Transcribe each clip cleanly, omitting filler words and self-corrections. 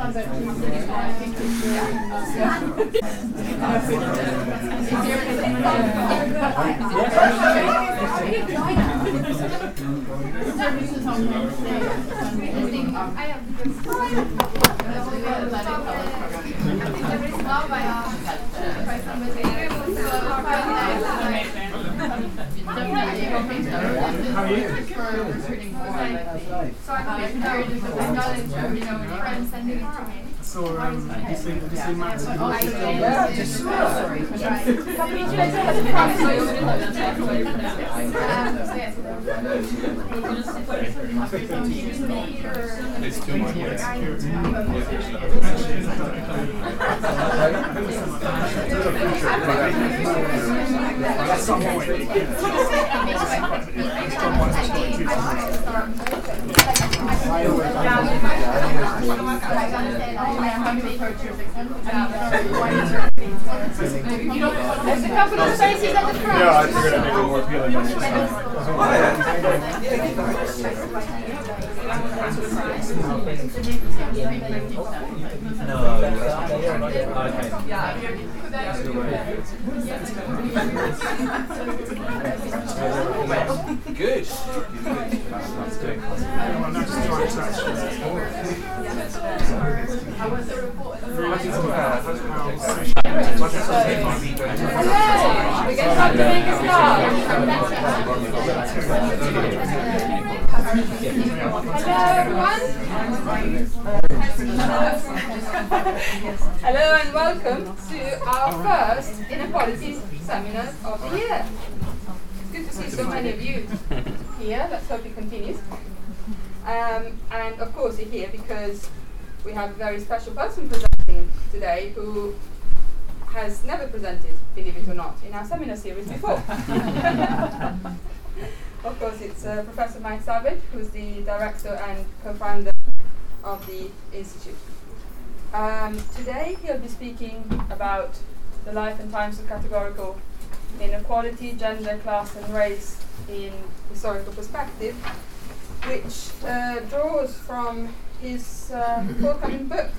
How are you? So, did you see Matt's video? Yeah, just sorry. It's too much. That's not what There's a couple of spaces at the front. Yeah, I figured I'd make it more appealing. Good. Hello and welcome to our first Inequalities Seminar of the year. It's good to see so many of you here. Let's hope it continues. And of course you're here because we have a very special person presenting today who has never presented, believe it or not, in our seminar series before. Of course, it's Professor Mike Savage, who's the director and co-founder of the Institute. Today, he'll be speaking about the life and times of categorical inequality, gender, class, and race in historical perspective, which draws from his forthcoming book,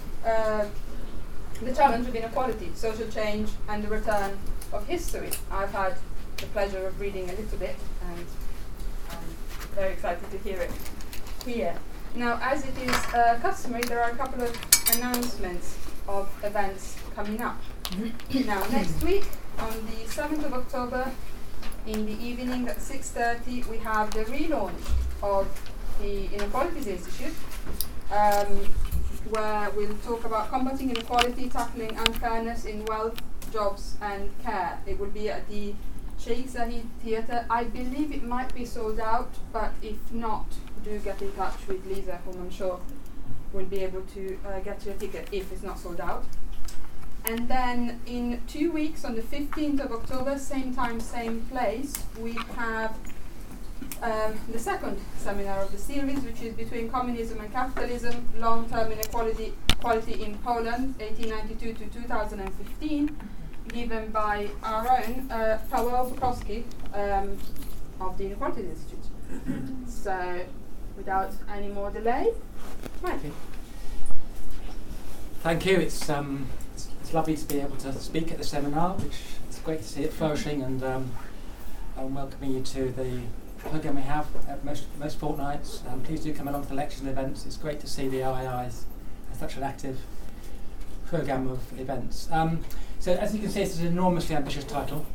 The Challenge of Inequality, Social Change and the Return of History. I've had the pleasure of reading a little bit and I'm very excited to hear it here. Now, as it is customary, there are a couple of announcements of events coming up. Now, next week, on the 7th of October, in the evening at 6:30, we have the relaunch of the Inequalities Institute, where we'll talk about combating inequality, tackling unfairness in wealth, jobs and care. It will be at the Sheikh Zayed Theatre. I believe it might be sold out, but if not, do get in touch with Lisa, whom I'm sure will be able to get you a ticket if it's not sold out. And then in 2 weeks, on the 15th of October, same time, same place, we have the second seminar of the series, which is Between Communism and Capitalism, Long-Term Inequality in Poland, 1892 to 2015, given by our own Paweł Bukowski of the Inequalities Institute. So, without any more delay, Mike. Thank you. It's lovely to be able to speak at the seminar, which it's great to see it flourishing, and I'm welcoming you to the programme we have at most fortnights. Please do come along to the lectures and events. It's great to see the OII has such an active programme of events. So as you can see, it's an enormously ambitious title,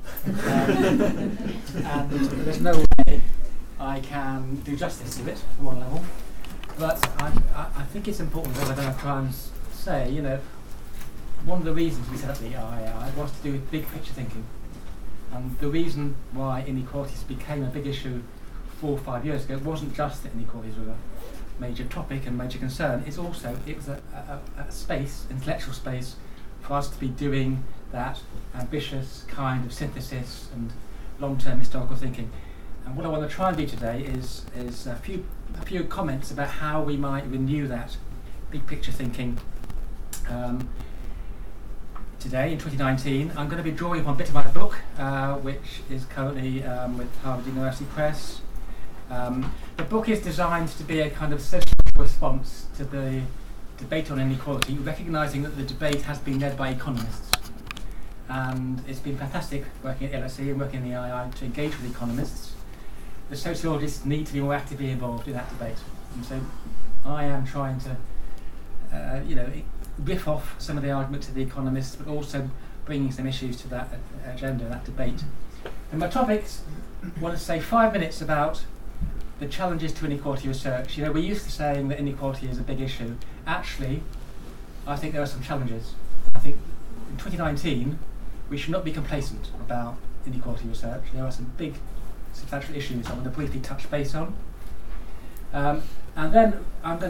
and there's no way I can do justice to it from one level. But I think it's important that I'm going to try and say, you know, one of the reasons we set up the OII was to do with big picture thinking. And the reason why inequalities became a big issue 4 or 5 years ago wasn't just that inequalities were a major topic and major concern. It was a space, intellectual space, for us to be doing that ambitious kind of synthesis and long-term historical thinking. And what I want to try and do today is a few comments about how we might renew that big picture thinking. Today, in 2019, I'm going to be drawing upon a bit of my book, which is currently with Harvard University Press. The book is designed to be a kind of sensible response to the debate on inequality, recognising that the debate has been led by economists. And it's been fantastic working at LSE and working in the II to engage with economists. The sociologists need to be more actively involved in that debate. And so I am trying to, riff off some of the arguments of the economists, but also bringing some issues to that agenda, that debate. And my topics, I want to say 5 minutes about the challenges to inequality research. We're used to saying that inequality is a big issue. Actually, I think there are some challenges. I think in 2019, we should not be complacent about inequality research. There are some big, substantial issues I want to briefly touch base on. And then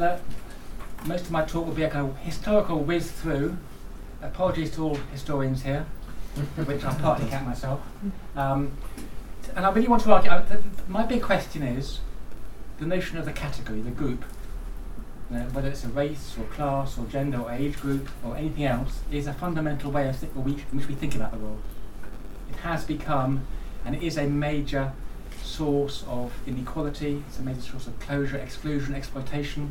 most of my talk will be a kind of historical whiz through. Apologies to all historians here, which I partly count myself. And I really want to argue, my big question is the notion of the category, the group, whether it's a race or class or gender or age group or anything else, is a fundamental way of in which we think about the world. It has become, and it is a major source of inequality, it's a major source of closure, exclusion, exploitation.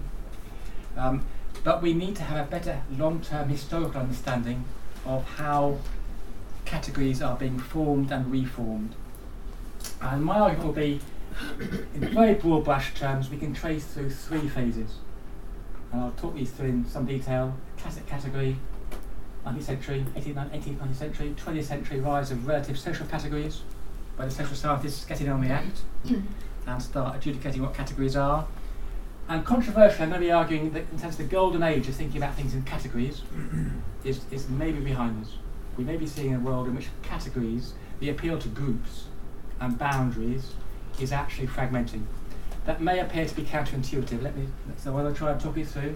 But we need to have a better long-term historical understanding of how categories are being formed and reformed. And my argument will be, in very broad brush terms, we can trace through 3 phases. And I'll talk these through in some detail. Classic category, 19th century, 19th century, 20th century rise of relative social categories, where the social scientists get in on the act and start adjudicating what categories are. And controversially, I'm going to be arguing that in terms of the golden age of thinking about things in categories is maybe behind us. We may be seeing a world in which categories, the appeal to groups and boundaries, is actually fragmenting. That may appear to be counterintuitive. So I'm going to try and talk you through.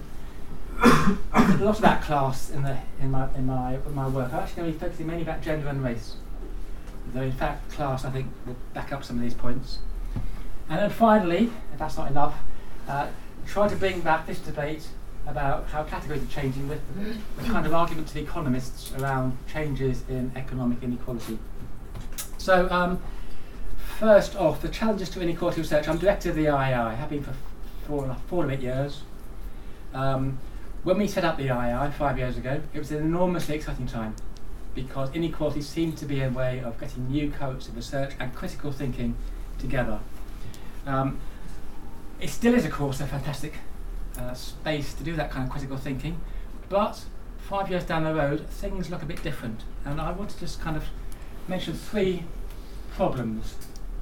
I think a lot about class in my work. I'm actually going to be focusing mainly about gender and race. Though in fact class, I think, will back up some of these points. And then finally, if that's not enough, try to bring back this debate about how categories are changing with the kind of argument to the economists around changes in economic inequality. So first off, the challenges to inequality research. I'm director of the IAI, have been for 4 and a bit years. When we set up the IAI 5 years ago, it was an enormously exciting time because inequality seemed to be a way of getting new cohorts of research and critical thinking together. It still is, of course, a fantastic space to do that kind of critical thinking, but 5 years down the road, things look a bit different. And I want to just kind of mention 3 problems,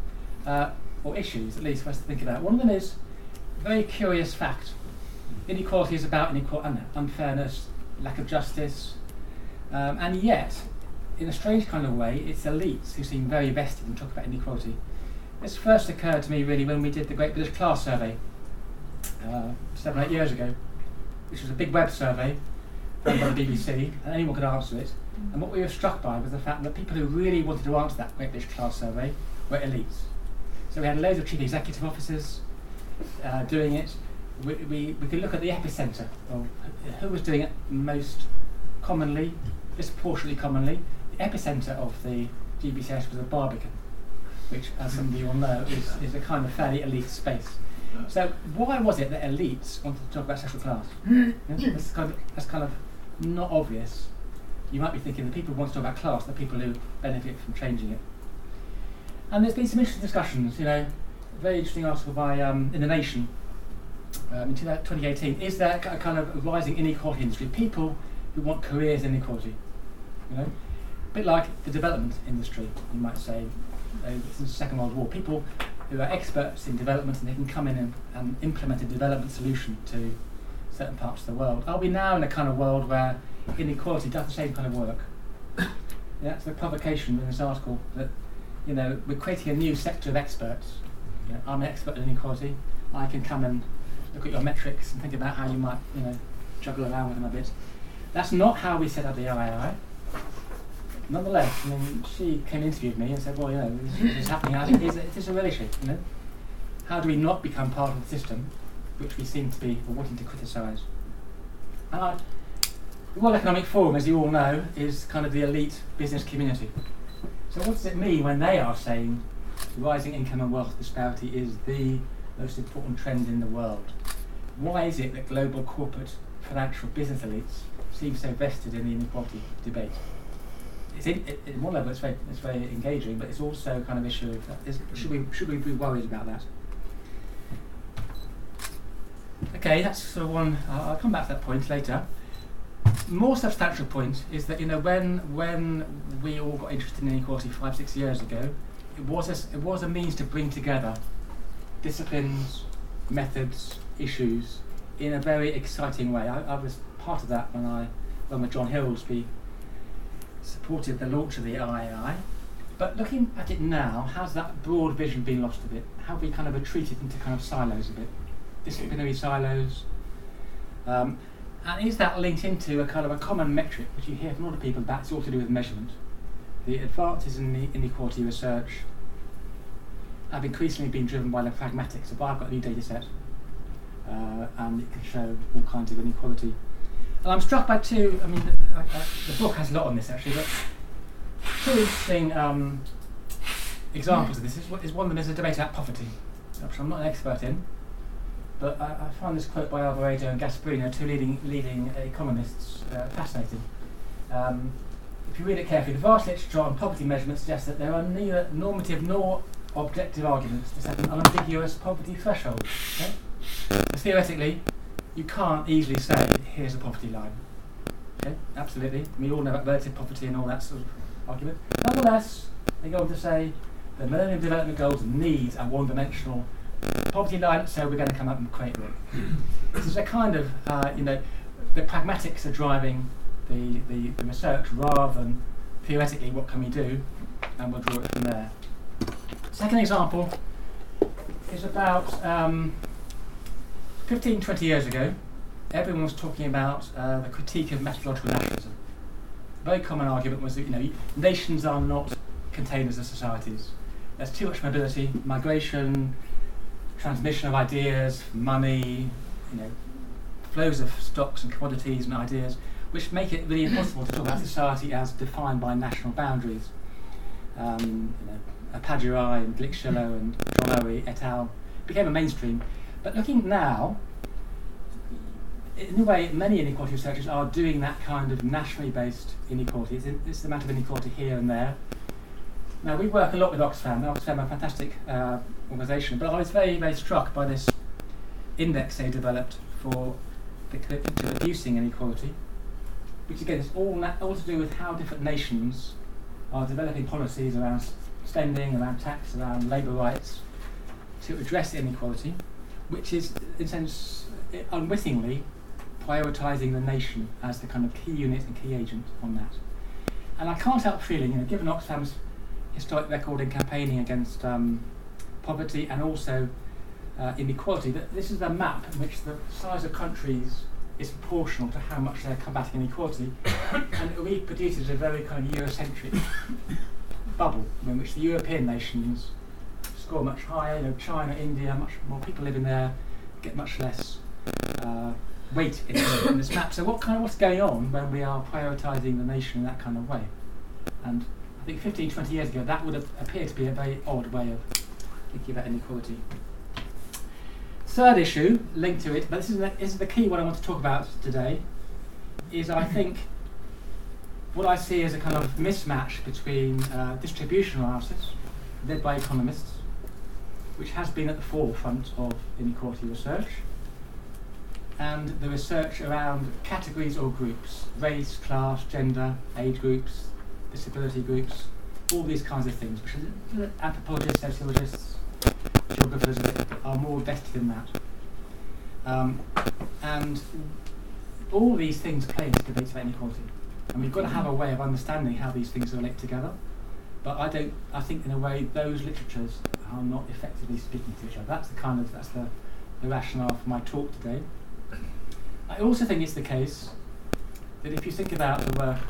or issues, at least, for us to think about. One of them is a very curious fact. Inequality is about unfairness, lack of justice, and yet, in a strange kind of way, it's elites who seem very vested in talking about inequality. This first occurred to me really when we did the Great British Class Survey 7 or 8 years ago, which was a big web survey done by the BBC, and anyone could answer it. And what we were struck by was the fact that people who really wanted to answer that Great British Class Survey were elites. So we had loads of chief executive officers doing it. We could look at the epicentre of who was doing it most commonly, disproportionately commonly. The epicentre of the GBCS was the Barbican, which, as some of you all know, is a kind of fairly elite space. So why was it that elites wanted to talk about social class? That's kind of not obvious. You might be thinking the people who want to talk about class are the people who benefit from changing it. And there's been some interesting discussions. A very interesting article by in The Nation in 2018. Is there a kind of rising inequality industry? People who want careers in inequality. A bit like the development industry, you might say. Since the Second World War, people who are experts in development and they can come in and implement a development solution to certain parts of the world. Are we now in a kind of world where inequality does the same kind of work? That's the provocation in this article that we're creating a new sector of experts. I'm an expert in inequality. I can come and look at your metrics and think about how you might juggle around with them a bit. That's not how we set up the IAI. Nonetheless, she came and interviewed me and said, well, this is happening. I think it is a real issue. How do we not become part of the system, which we seem to be wanting to criticise? And the World Economic Forum, as you all know, is kind of the elite business community. So what does it mean when they are saying rising income and wealth disparity is the most important trend in the world? Why is it that global corporate financial business elites seem so vested in the inequality debate. At one level, it's very engaging, but it's also a kind of issue of should we be worried about that? Okay, that's sort of one. I'll come back to that point later. More substantial point is that when we all got interested in inequality 5-6 years ago, it was a means to bring together disciplines, methods, issues in a very exciting way. I was part of that when with John Hillsby supported the launch of the IAI. But looking at it now, has that broad vision been lost a bit? Have we kind of retreated into kind of silos a bit? Disciplinary silos? And is that linked into a kind of a common metric, which you hear from a lot of people about? It's all to do with measurement. The advances in the inequality research have increasingly been driven by the pragmatics. So I've got a new data set, and it can show all kinds of inequality. And I'm struck by two, the book has a lot on this actually, but two interesting examples of this. One of them is a debate about poverty, which I'm not an expert in, but I found this quote by Alvarado and Gasparino, two leading economists, fascinating. If you read it carefully, the vast literature on poverty measurement suggests that there are neither normative nor objective arguments to set an unambiguous poverty threshold. Okay? So theoretically, you can't easily say, here's a poverty line. Okay, absolutely. We all know about relative poverty and all that sort of argument. Nonetheless, they go on to say the Millennium Development Goals needs a one-dimensional poverty line, so we're going to come up and create it. This is a kind of, the pragmatics are driving the research rather than theoretically what can we do, and we'll draw it from there. Second example is about 15-20 years ago, everyone was talking about the critique of methodological nationalism. A very common argument was that nations are not containers of societies. There's too much mobility, migration, transmission of ideas, money, flows of stocks and commodities and ideas, which make it really impossible to talk about society as defined by national boundaries. Padurai and Glick-Schiller and John Owie et al. Became a mainstream. But looking now, in a way, many inequality researchers are doing that kind of nationally based inequality. It's the amount of inequality here and there. Now, we work a lot with Oxfam. Oxfam are a fantastic organisation, but I was very, very struck by this index they developed for reducing inequality, which again is all to do with how different nations are developing policies around spending, around tax, around labour rights to address inequality, which is, in a sense, unwittingly prioritising the nation as the kind of key unit and key agent on that. And I can't help feeling, given Oxfam's historic record in campaigning against poverty and also inequality, that this is a map in which the size of countries is proportional to how much they're combating inequality, and it reproduces a very kind of Eurocentric bubble in which the European nations score much higher. China, India, much more people live in there, get much less weight in this map. So what's going on when we are prioritising the nation in that kind of way? And I think 15-20 years ago that would have appeared to be a very odd way of thinking about inequality. Third issue linked to it, but this is the key one I want to talk about today, is I think what I see as a kind of mismatch between distribution analysis, led by economists, which has been at the forefront of inequality research, and the research around categories or groups, race, class, gender, age groups, disability groups, all these kinds of things, which anthropologists, sociologists, geographers are more vested in that. And all these things play into debates about inequality. And we've got to have a way of understanding how these things relate together. But I think in a way those literatures are not effectively speaking to each other. That's the rationale for my talk today. I also think it's the case that if you think about the work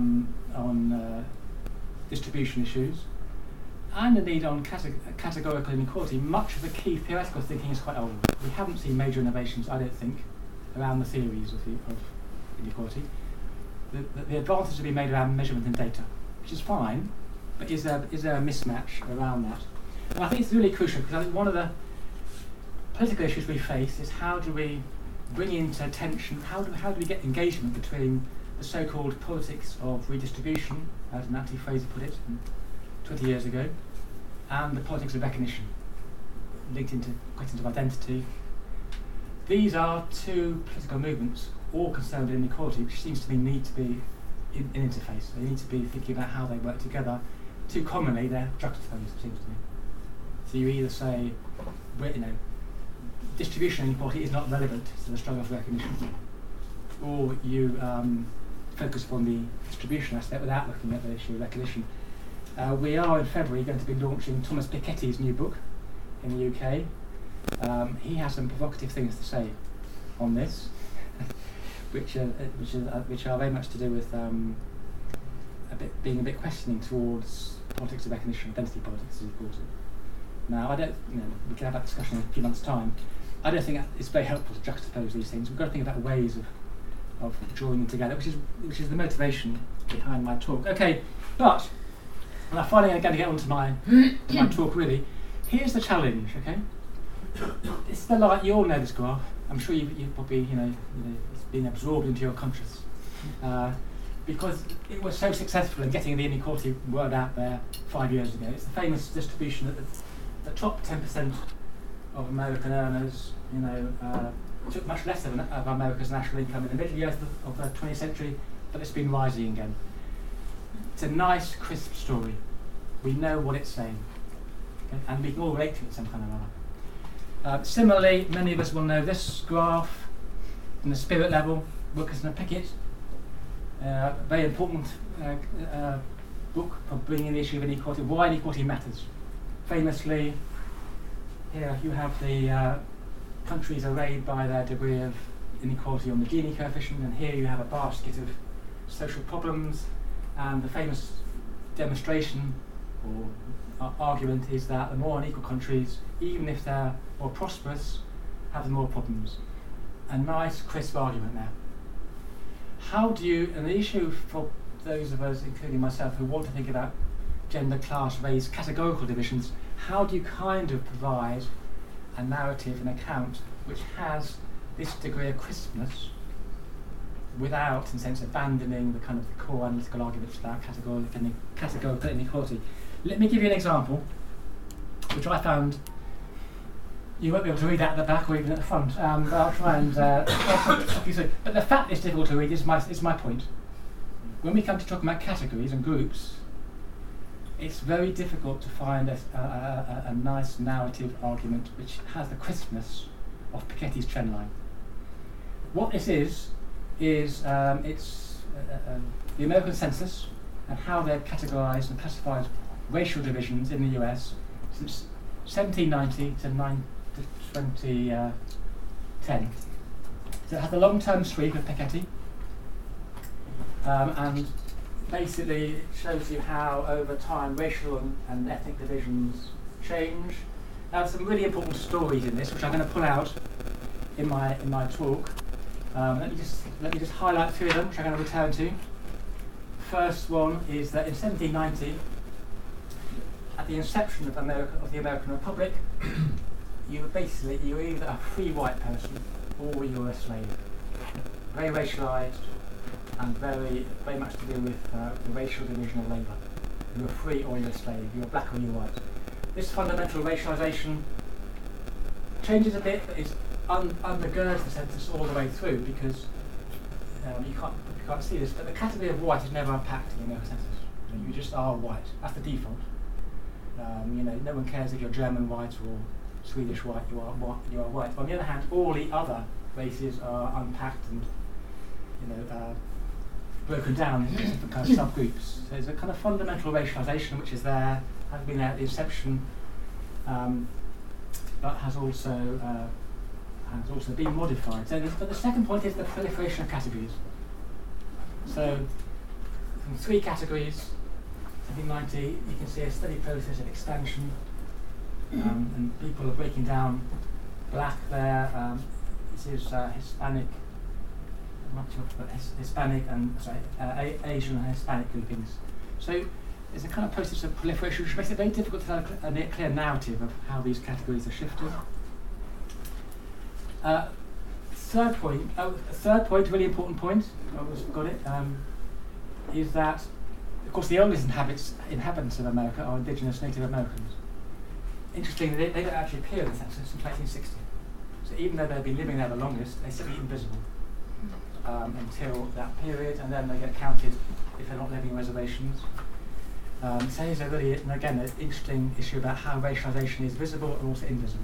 on distribution issues, and indeed on categorical inequality, much of the key theoretical thinking is quite old. We haven't seen major innovations, I don't think, around the theories of inequality. The advances have been made around measurement and data, which is fine, but is there a mismatch around that? And I think it's really crucial, because I think one of the political issues we face is how do we bring into attention how do we get engagement between the so-called politics of redistribution, as Natalie Fraser put it 20 years ago, and the politics of recognition, linked into questions of identity. These are two political movements, all concerned with inequality, which seems to me need to be in interface. They need to be thinking about how they work together. Too commonly, they're juxtaposed, it seems to me. So you either say, distribution inequality is not relevant to the struggle for recognition, or you focus upon the distribution aspect without looking at the issue of recognition. We are in February going to be launching Thomas Piketty's new book in the UK. He has some provocative things to say on this, which are very much to do with being a bit questioning towards politics of recognition, identity politics, as he calls it. Now, we can have that discussion in a few months' time. I don't think it's very helpful to juxtapose these things. We've got to think about ways of drawing them together, which is the motivation behind my talk. Okay, but and I'm finally going to get on to my talk really. Here's the challenge, okay? It's the light. You all know this graph. I'm sure you probably it's been absorbed into your conscious because it was so successful in getting the inequality word out there 5 years ago. It's the famous distribution that the top 10% of American earners, took much less of America's national income in the middle years of the 20th century, but it's been rising again. It's a nice, crisp story. We know what it's saying, okay? And we can all relate to it some kind of manner. Similarly, many of us will know this graph from the Spirit level, Wilkinson and Pickett, a very important book for bringing the issue of inequality, why inequality matters. Famously, here you have the countries arrayed by their degree of inequality on the Gini coefficient, and here you have a basket of social problems, and the famous demonstration or argument is that the more unequal countries, even if they're more prosperous, have the more problems. A nice, crisp argument now. How do you, and the issue for those of us, including myself, who want to think about gender, class, race, categorical divisions, how do you kind of provide a narrative, an account, which has this degree of crispness without, in a sense, abandoning the kind of core analytical arguments about categorical inequality? Let me give you an example, which I found, you won't be able to read that at the back or even at the front, but I'll try and talk you through. But the fact it's difficult to read is my point. When we come to talk about categories and groups, it's very difficult to find a nice narrative argument which has the crispness of Piketty's trend line. What this is it's the American census and how they've categorised and classified racial divisions in the US since 1790 to 2010. So it has a long-term sweep of Piketty, and basically it shows you how over time racial and ethnic divisions change. Now there's some really important stories in this which I'm going to pull out in my talk. Let me just highlight three of them which I'm going to return to. First one is that in 1790, at the inception of the American Republic, you were either a free white person or you were a slave. Very racialised and very much to do with the racial division of labour. You were free or you were a slave. You were black or you were white. This fundamental racialisation changes a bit, but it undergirds the census all the way through because you can't see this, but the category of white is never unpacked in the American census. You just are white. That's the default. No one cares if you're German white or Swedish white. You are white. On the other hand, all the other races are unpacked and broken down into different kind of subgroups. So there's a kind of fundamental racialisation which is there, has been there at the inception, but has also been modified. But the second point is the proliferation of categories. So from 3 categories, 1790, you can see a steady process of expansion, and people are breaking down black there. This is Hispanic. Hispanic and Asian and Hispanic groupings. So there's a kind of process of proliferation which makes it very difficult to tell a clear narrative of how these categories are shifted. third point, really important point, I always got it, is that, of course, the oldest inhabitants of America are indigenous Native Americans. Interestingly, they don't actually appear in the census until 1860. So even though they've been living there the longest, they're still invisible until that period, and then they get counted if they're not living in reservations. So here's a really, again, an interesting issue about how racialisation is visible and also invisible.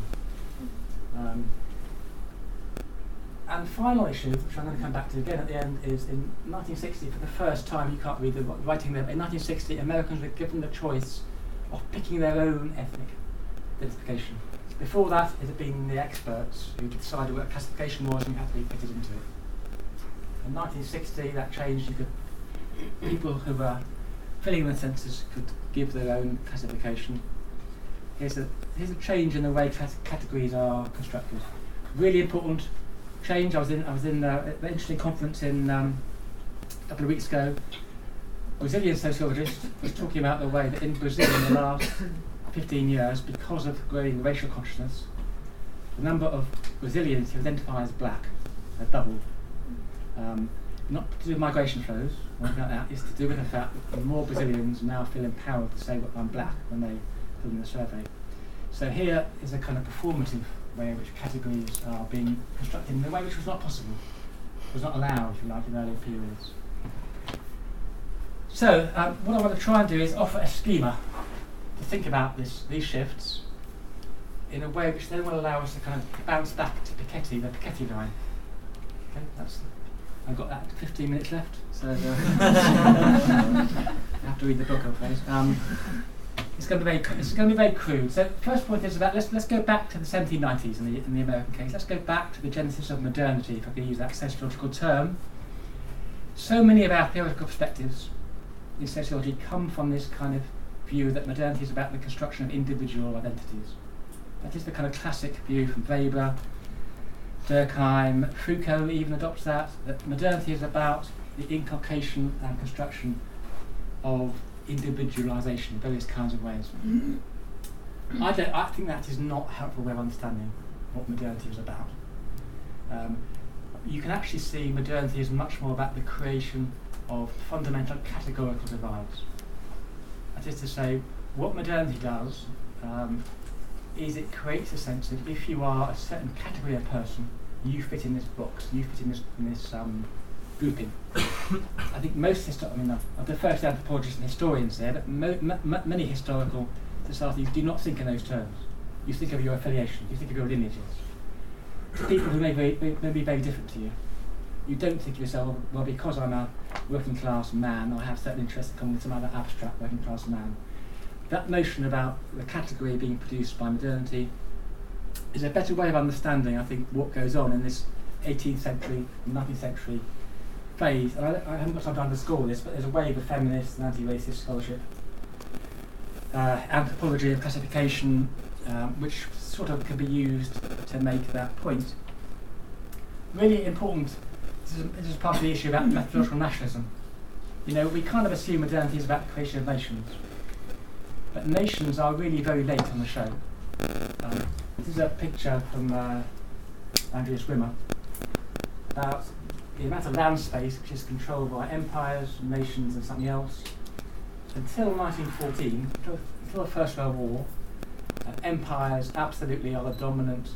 And the final issue, which I'm going to come back to again at the end, is in 1960, for the first time, you can't read the writing there, but in 1960, Americans were given the choice of picking their own ethnic identification. Before that, it had been the experts who decided what a classification was and you had to be fitted into it. In 1960, that changed. People who were filling the census could give their own classification. Here's a change in the way categories are constructed. Really important change. I was in an interesting conference in a couple of weeks ago. A Brazilian sociologist was talking about the way that in Brazil in the last 15 years, because of growing racial consciousness, the number of Brazilians who identify as black have doubled. Not to do with migration flows or anything like that, it's to do with the fact that more Brazilians now feel empowered to say, well, I'm black, when they fill in the survey. So here is a kind of performative way in which categories are being constructed in a way which was not possible, was not allowed, if you like, in earlier periods. So what I want to try and do is offer a schema to think about these shifts in a way which then will allow us to kind of bounce back to Piketty, the Piketty line. Okay, I've got that 15 minutes left, so I have to read the book, I'm afraid. It's going to be very crude. So first point is about let's go back to the 1790s in the American case. Let's go back to the genesis of modernity, if I can use that sociological term. So many of our theoretical perspectives in sociology come from this kind of view that modernity is about the construction of individual identities. That is the kind of classic view from Weber, Durkheim, Foucault even adopts that modernity is about the inculcation and construction of individualisation in various kinds of ways. I think that is not a helpful way of understanding what modernity is about. You can actually see modernity is much more about the creation of fundamental categorical divides. That is to say, what modernity does is it creates a sense that if you are a certain category of person, you fit in this box, you fit in this grouping. I think most I defer to anthropologists and historians there, but many historical societies do not think in those terms. You think of your affiliation, you think of your lineages. To people who may be very different to you. You don't think of yourself, well, because I'm a working class man, I have certain interests that come with some other abstract working class man. That notion about the category being produced by modernity is a better way of understanding, I think, what goes on in this 18th century, 19th century phase. And I haven't got time to underscore this, but there's a wave of feminist and anti-racist scholarship, anthropology and classification, which sort of can be used to make that point. Really important, this is part of the issue about methodological nationalism. You know, we kind of assume modernity is about the creation of nations, but nations are really very late on the show. This is a picture from Andreas Wimmer about the amount of land space which is controlled by empires, nations and something else. Until 1914, until the First World War, empires absolutely are the dominant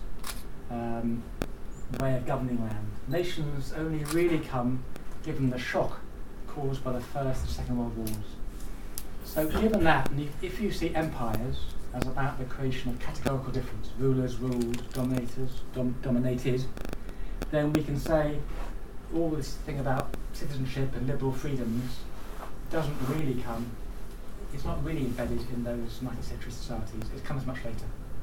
way of governing land. Nations only really come given the shock caused by the First and Second World Wars. So given that, and if you see empires as about the creation of categorical difference, rulers ruled, dominators dominated, then we can say all this thing about citizenship and liberal freedoms doesn't really come, it's not really embedded in those 19th century societies, it comes much later.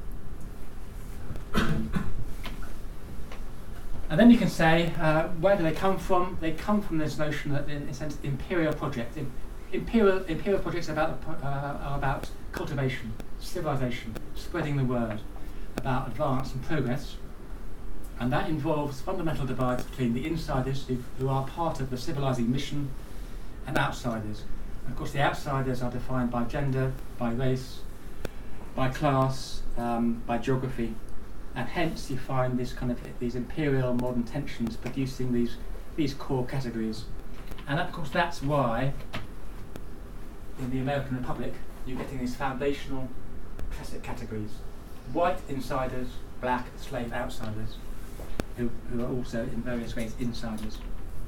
And then you can say, where do they come from? They come from this notion that, in a sense, imperial project. Imperial projects are about cultivation, civilization, spreading the word, about advance and progress. And that involves fundamental divides between the insiders who are part of the civilizing mission and outsiders. And of course, the outsiders are defined by gender, by race, by class, by geography, and hence you find this kind of these imperial modern tensions producing these core categories. And of course that's why in the American Republic you're getting these foundational classic categories: white insiders, black slave outsiders, who are also in various ways insiders.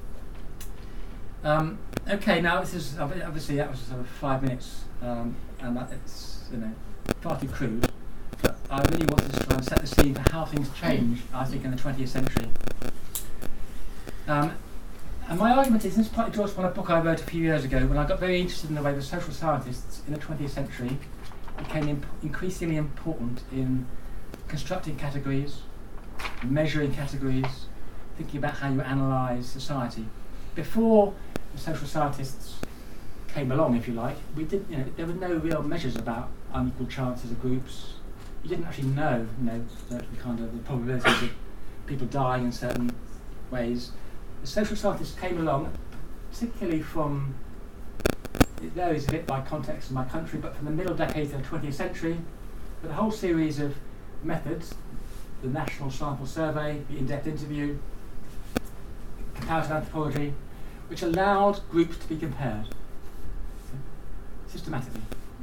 Okay, now this is obviously that was sort of 5 minutes, and it's far too crude. But I really wanted to try and set the scene for how things changed, I think, in the 20th century. And my argument is, this is partly drawn from a book I wrote a few years ago when I got very interested in the way the social scientists in the 20th century became increasingly important in constructing categories, measuring categories, thinking about how you analyse society. Before the social scientists came along, if you like, there were no real measures about unequal chances of groups. You didn't actually know, the kind of the probabilities of people dying in certain ways. The social scientists came along, particularly from, it varies a bit by context in my country, but from the middle decades of the 20th century, with a whole series of methods: the National Sample Survey, the in-depth interview, comparative anthropology, which allowed groups to be compared systematically.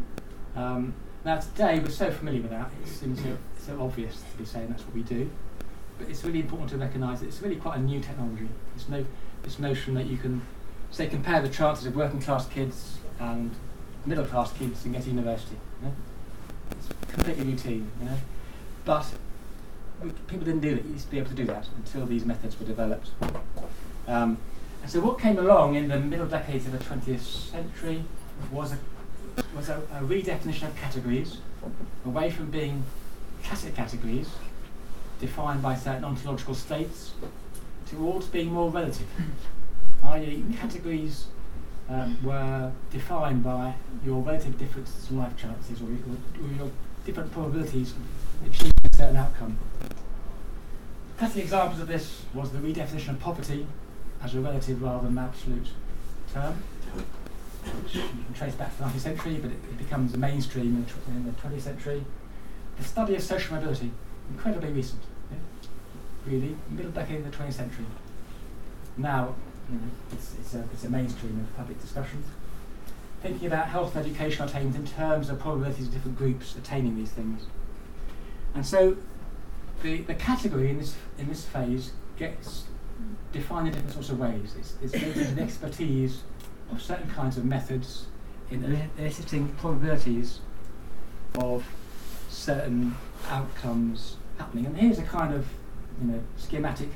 Now today we're so familiar with that, it seems so obvious to be saying that's what we do, but it's really important to recognise that it's really quite a new technology. This notion that you can, say, compare the chances of working class kids and middle class kids in getting university. It's completely routine, but people didn't used to be able to do that until these methods were developed. And so what came along in the middle decades of the 20th century was a redefinition of categories, away from being classic categories defined by certain ontological states, towards being more relative. I.e., categories were defined by your relative differences in life chances, or your different probabilities of achieving a certain outcome. Classic examples of this was the redefinition of poverty as a relative rather than absolute term, which you can trace back to the 19th century, but it becomes a mainstream in the 20th century. The study of social mobility, incredibly recent, really, middle decade of the 20th century. Now, it's a mainstream of public discussion. Thinking about health and education attainment in terms of probabilities of different groups attaining these things. And so the category in this phase gets defined in different sorts of ways. It's based on the expertise of certain kinds of methods in eliciting probabilities of certain outcomes happening. And here's a kind of schematic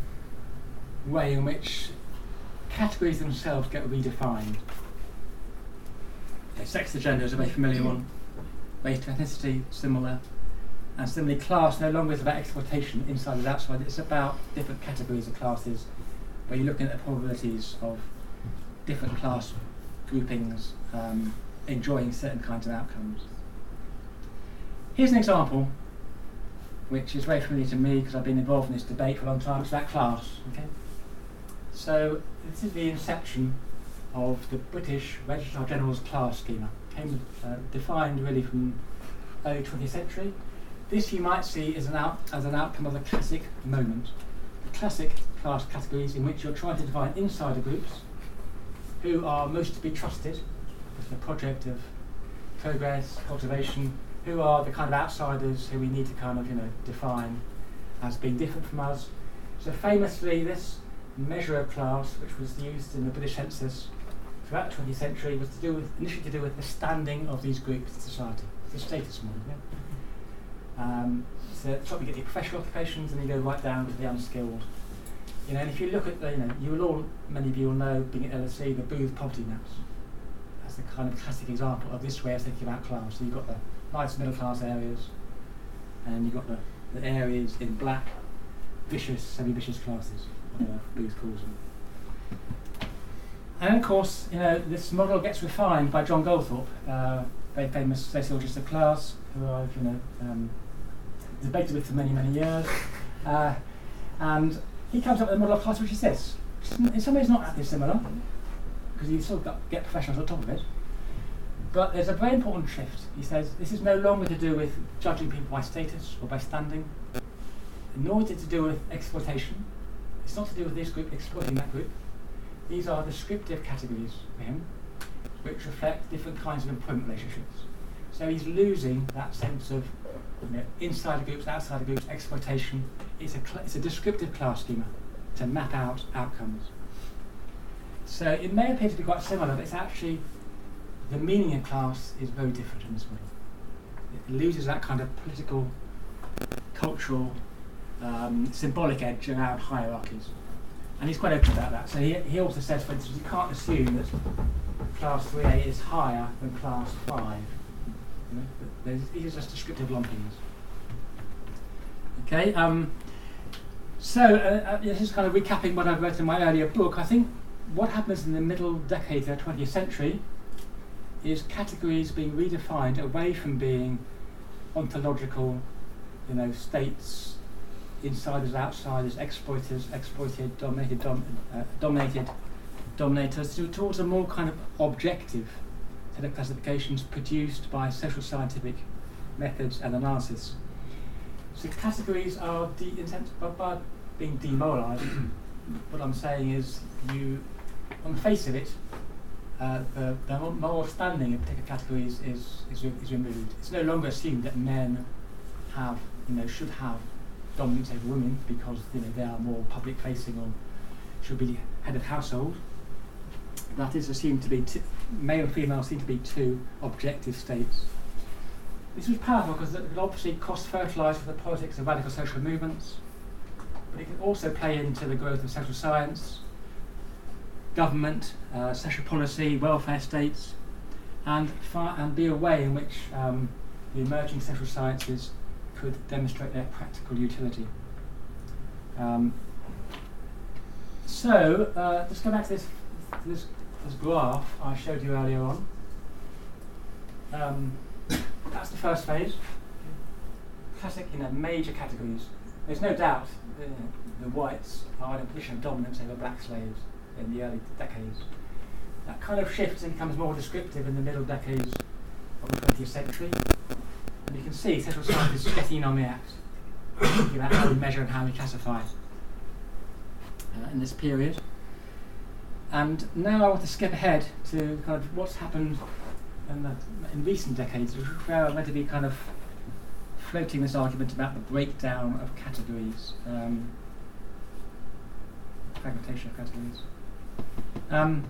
way in which categories themselves get redefined. Sex to gender is a very familiar one. Race to ethnicity, similar. And similarly, class no longer is about exploitation, inside and outside. It's about different categories of classes, where you're looking at the probabilities of different class groupings enjoying certain kinds of outcomes. Here's an example which is very familiar to me because I've been involved in this debate for a long time. It's about class. Okay? So this is the inception of the British Registrar General's class schema. Defined really from early 20th century. This you might see as an outcome of the classic moment. The classic class categories in which you're trying to define insider groups who are most to be trusted with the project of progress, cultivation, who are the kind of outsiders who we need to kind of define as being different from us. So famously, this measure of class, which was used in the British census throughout the 20th century, was initially to do with the standing of these groups in society. It's a status model. So at the top you get your professional occupations, and you go right down to the unskilled. And if you look at many of you will know, being at LSE, the Booth poverty maps. That's the kind of classic example of this way of thinking about class. So you've got the nice middle class areas, and you've got the areas in black, vicious, semi-vicious classes, whatever Booth calls them. And of course, this model gets refined by John Goldthorpe, very famous sociologist of class, who I've debated with for many, many years. And he comes up with a model of class which is this. In some ways not that dissimilar, because you sort of get professionals on top of it. But there's a very important shift. He says this is no longer to do with judging people by status or by standing. nor is it to do with exploitation. It's not to do with this group exploiting that group. These are descriptive categories for him, which reflect different kinds of employment relationships. So he's losing that sense of inside groups, outside groups, exploitation. It's a descriptive class schema to map out outcomes. So it may appear to be quite similar, but it's actually the meaning of class is very different in this model. It loses that kind of political, cultural, symbolic edge around hierarchies. And he's quite open about that. So he also says, for instance, you can't assume that class 3A is higher than class 5. These are just descriptive lumpings. Okay, so this is kind of recapping what I wrote in my earlier book. I think what happens in the middle decades of the 20th century is categories being redefined away from being ontological, states, insiders, outsiders, exploiters, exploited, dominated, dominators, towards a more kind of objective set of classifications produced by social scientific methods and analysis. So categories are by being demoralised. What I'm saying is, on the face of it, the moral standing of particular categories is removed. It's no longer assumed that men should have dominance over women because they are more public facing or should be head of household. That is assumed to be male and female seem to be two objective states. This was powerful because it could obviously cross-fertilise with the politics of radical social movements, but it can also play into the growth of social science, government, social policy, welfare states, and be a way in which the emerging social sciences could demonstrate their practical utility. So let's go back to this graph I showed you earlier on. That's the first phase. Classic, major categories. There's no doubt the whites are in a position of dominance over black slaves in the early decades. That kind of shifts and becomes more descriptive in the middle decades of the 20th century. And you can see social scientists getting in on the act, thinking about how we measure and how we classify in this period. And now I want to skip ahead to kind of what's happened in recent decades, where I'm going to be kind of floating this argument about the breakdown of categories, fragmentation of categories.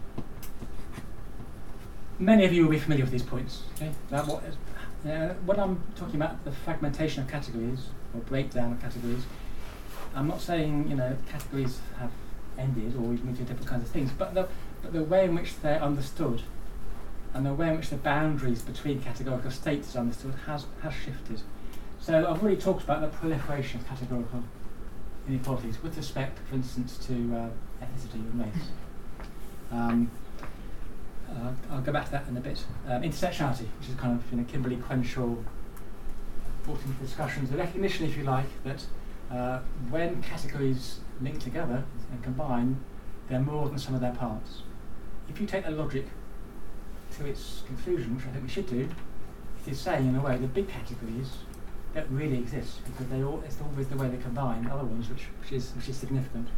Many of you will be familiar with these points. Okay? When I'm talking about the fragmentation of categories or breakdown of categories, I'm not saying categories have ended or we've moved to different kinds of things, but the way in which they're understood and the way in which the boundaries between categorical states is understood has shifted. So I've already talked about the proliferation of categorical inequalities with respect, for instance, to ethnicity and race. I'll go back to that in a bit. Intersectionality, which is kind of Kimberly Crenshaw brought into discussions, the recognition, if you like, that when categories link together and combine, they're more than some of their parts. If you take the logic to its conclusion, which I think we should do, it is saying, in a way, the big categories don't really exist because it's always the way they combine other ones, which is significant.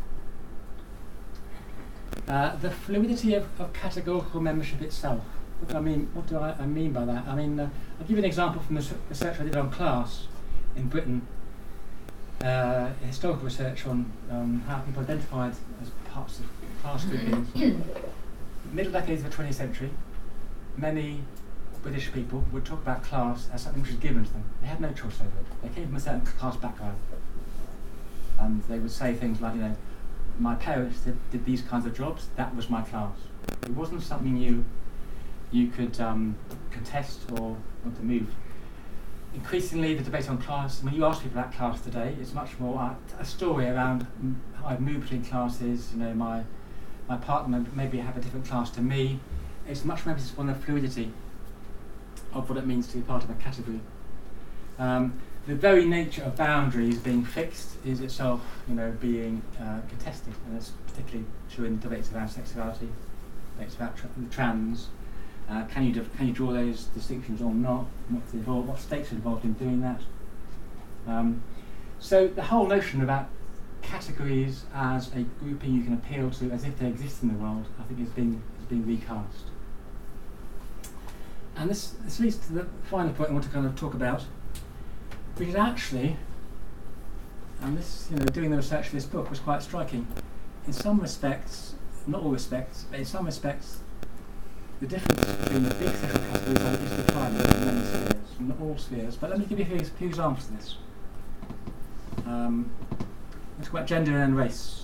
The fluidity of categorical membership itself. What do I mean by that? I'll give you an example from the research I did on class in Britain. Historical research on how people identified as parts of class groupings. Middle decades of the 20th century, many British people would talk about class as something which was given to them. They had no choice over it. They came from a certain class background. And they would say things like, my parents did these kinds of jobs, that was my class. It wasn't something you could contest or want to move. Increasingly, the debate on class, when you ask people about class today, it's much more a story around how I've moved between classes, my partner maybe have a different class to me. It's much more emphasis on the fluidity of what it means to be part of a category. The very nature of boundaries being fixed is itself, being contested, and that's particularly true in debates around sexuality, debates about trans. Can you draw those distinctions or not? What stakes are involved in doing that? So the whole notion about categories as a grouping you can appeal to as if they exist in the world, I think has been recast. And this leads to the final point I want to kind of talk about, which is actually, and this, doing the research for this book was quite striking. In some respects, not all respects, but in some respects, the difference between the big set of categories is declining in many spheres, not all spheres. But let me give you a few examples of this. Let's talk about gender and race.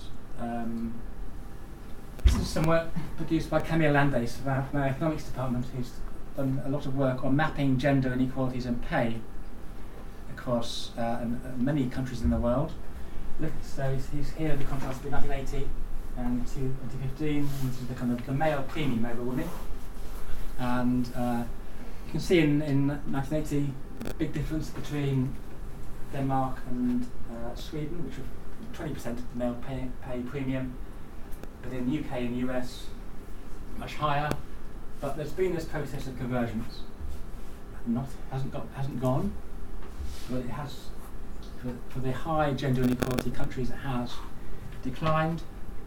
This is some work produced by Camille Landais from our economics department, who's done a lot of work on mapping gender inequalities and pay across many countries in the world. So he's here the contrast between 1980 and 2015. This is the kind of the male premium over women, and you can see in 1980 big difference between Denmark and Sweden, which were 20% male pay premium, but in the UK and US much higher. But there's been this process of convergence. Hasn't gone, but it has for the high gender inequality countries. It has declined.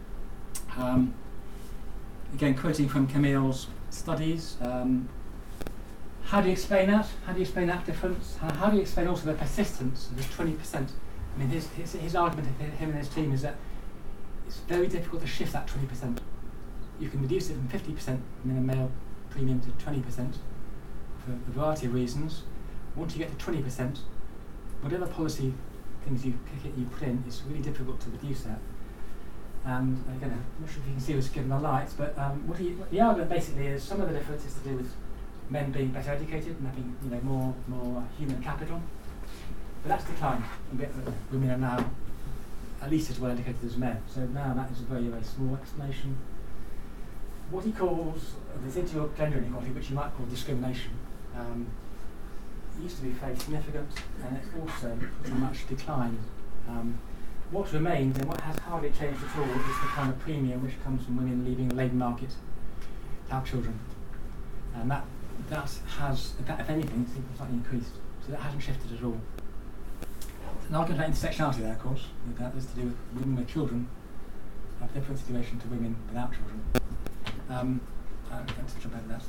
Again, quoting from Camille's studies. How do you explain that? How do you explain that difference? How do you explain also the persistence of this 20%? I mean, his argument, him and his team, is that it's very difficult to shift that 20%. You can reduce it from 50% minimum male premium to 20% for a variety of reasons. Once you get to 20%, whatever policy things you put in, it's really difficult to reduce that. And again, I'm not sure if you can see this given the lights, but the argument basically is some of the difference is to do with men being better educated and having more human capital. But that's declined. Women are now at least as well educated as men. So now that is a very, very small explanation. What he calls residual gender inequality, which you might call discrimination, it used to be fairly significant, and it's also pretty much declined. What remains, and what has hardly changed at all, is the kind of premium which comes from women leaving the labour market to have children. And that has, if anything, slightly increased. So that hasn't shifted at all. An argument about intersectionality there, of course, that is to do with women with children have a different situation to women without children. I'm going to jump over that.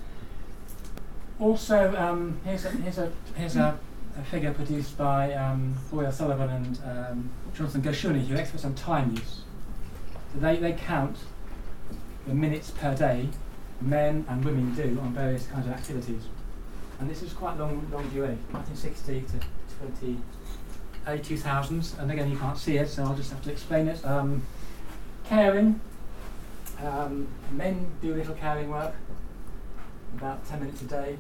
Also, here's a figure produced by Roy O'Sullivan and Jonathan Gershuni, who are experts on time use. So they count the minutes per day men and women do on various kinds of activities. And this is quite long duration, 1960 to early 2000s. And again, you can't see it, so I'll just have to explain it. Caring. Men do little caring work, about 10 minutes a day.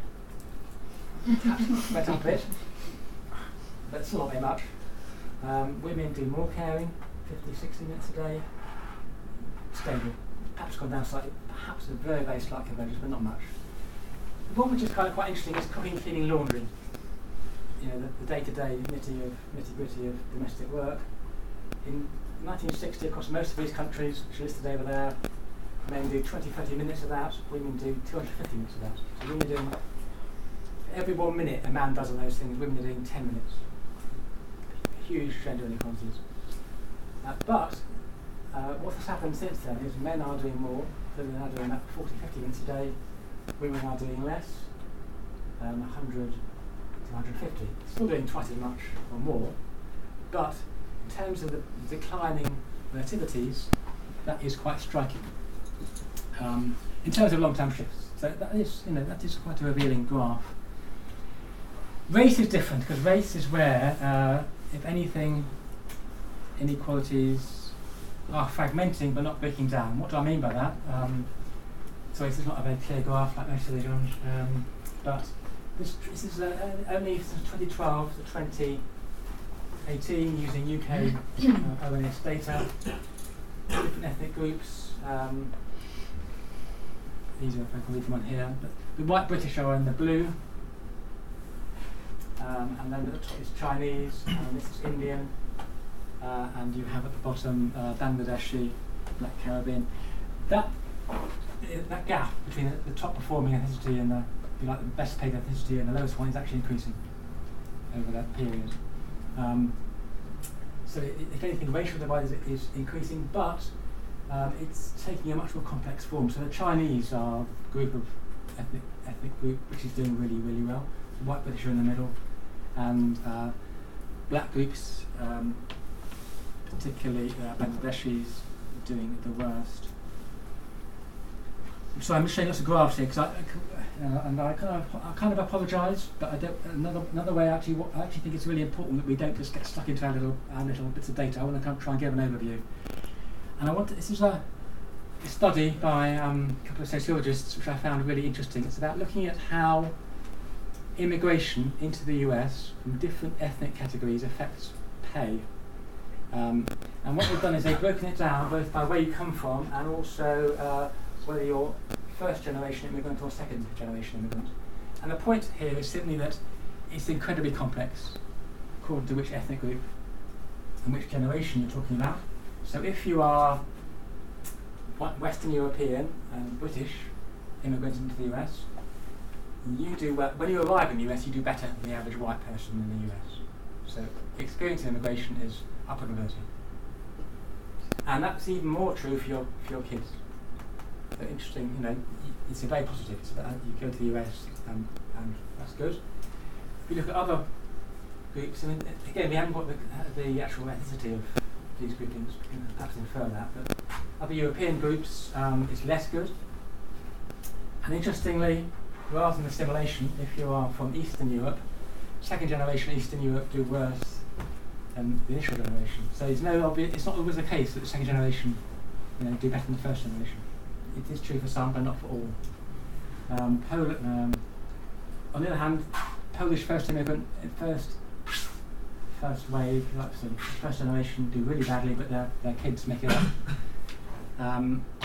Went up a bit, but still not very much. Women do more caring, 50, 60 minutes a day. Stable. Perhaps gone down slightly, perhaps a very, very slight convergence, but not much. The one which is kind of quite interesting is cooking, cleaning, laundry. The day-to-day nitty-gritty of domestic work. In 1960, across most of these countries, which are listed over there, men do 20-30 minutes of that, women do 250 minutes of that. So women are doing, every 1 minute a man does of those things, women are doing 10 minutes. Huge gender inequalities. But what has happened since then is men are doing more, so they're now doing about 40-50 minutes a day, women are doing less, 100 to 150. Still doing twice as much or more, but in terms of the declining relativities, that is quite striking. In terms of long-term shifts, so that is quite a revealing graph. Race is different because race is where, if anything, inequalities are fragmenting but not breaking down. What do I mean by that? Sorry, this is not a very clear graph like most of the ones, but this is only since 2012 to 2018 using UK ONS data, different ethnic groups. Easier if I can read them on here. But the white British are in the blue, and then at the top is Chinese, and this is Indian, and you have at the bottom Bangladeshi, Black Caribbean. That gap between the top performing ethnicity and the best paid ethnicity and the lowest one is actually increasing over that period. so if anything, racial divide is increasing, but it's taking a much more complex form. So the Chinese are a group of ethnic group which is doing really, really well. The white British are in the middle, and black groups, particularly Bangladeshis, doing the worst. So I'm just showing lots of graphs here because I kind of apologise, but I don't. Another way, I actually think it's really important that we don't just get stuck into our little bits of data. I want to try and give an overview. And this is a study by a couple of sociologists which I found really interesting. It's about looking at how immigration into the US from different ethnic categories affects pay. And what they've done is they've broken it down both by where you come from and also whether you're first generation immigrant or second generation immigrant. And the point here is simply that it's incredibly complex according to which ethnic group and which generation you're talking about. So if you are Western European and British immigrants into the US, you do well. When you arrive in the US, you do better than the average white person in the US. So experience of immigration is upward mobility. And that's even more true for your kids. So interesting, it's a very positive. It's about you go to the US and that's good. If you look at other groups, again, we haven't got the actual ethnicity of these groupings, perhaps infer that, but other European groups, it's less good. And interestingly, rather than assimilation, if you are from Eastern Europe, second generation Eastern Europe do worse than the initial generation. So it's not always the case that the second generation do better than the first generation. It is true for some, but not for all. On the other hand, Polish first immigrant, first wave, so first generation do really badly, but their kids make it up.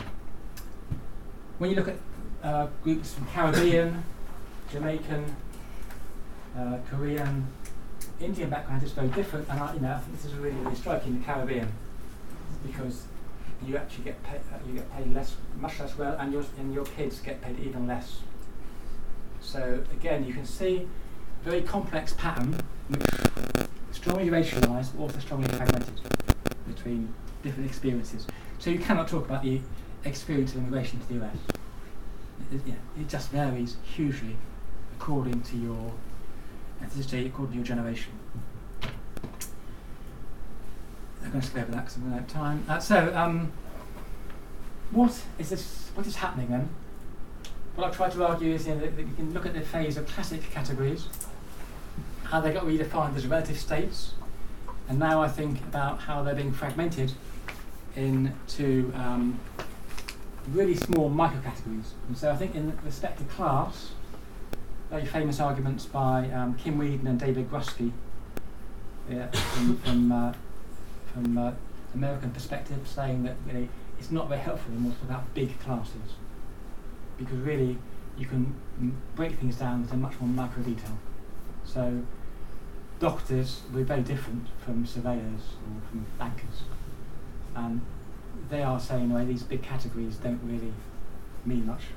When you look at groups from Caribbean, Jamaican, Korean, Indian background, it's very different, and I think this is really, really striking, the Caribbean, because you actually get paid much less well, and your kids get paid even less. So again, you can see a very complex pattern, which strongly racialised, but also strongly fragmented between different experiences. So you cannot talk about the experience of immigration to the US. It just varies hugely according to your ethnicity, according to your generation. I'm going to skip over that because I'm running out of time. What is happening then? What I've tried to argue is that you can look at the phase of classic categories, how they got redefined as relative states, and now I think about how they're being fragmented into really small micro-categories. And so I think in respect to class, very famous arguments by Kim Wheadon and David Grusky from American perspective, saying that really it's not very helpful anymore to talk about big classes, because really you can break things down into much more micro detail. So doctors were very different from surveyors or from bankers, and they are saying these big categories don't really mean much.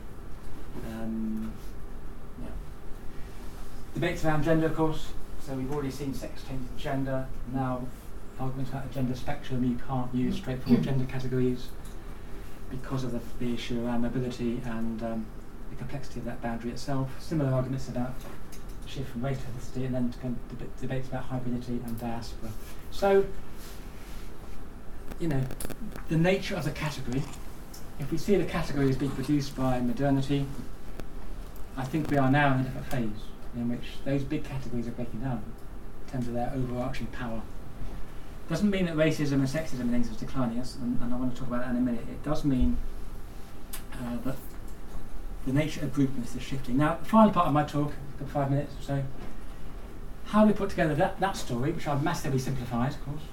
Debates around gender, of course. So we've already seen sex change to gender. Now arguments about the gender spectrum. You can't use straightforward gender categories because of the issue around mobility and the complexity of that boundary itself. Similar arguments about shift from race to ethnicity, and then debates about hybridity and diaspora. So, the nature of the category, if we see the category as being produced by modernity, I think we are now in a different phase in which those big categories are breaking down in terms of their overarching power. Doesn't mean that racism and sexism and things is declining, and I want to talk about that in a minute. It does mean that the nature of groupness is shifting. Now, the final part of my talk, for 5 minutes or so, how do we put together that story, which I've massively simplified, of course,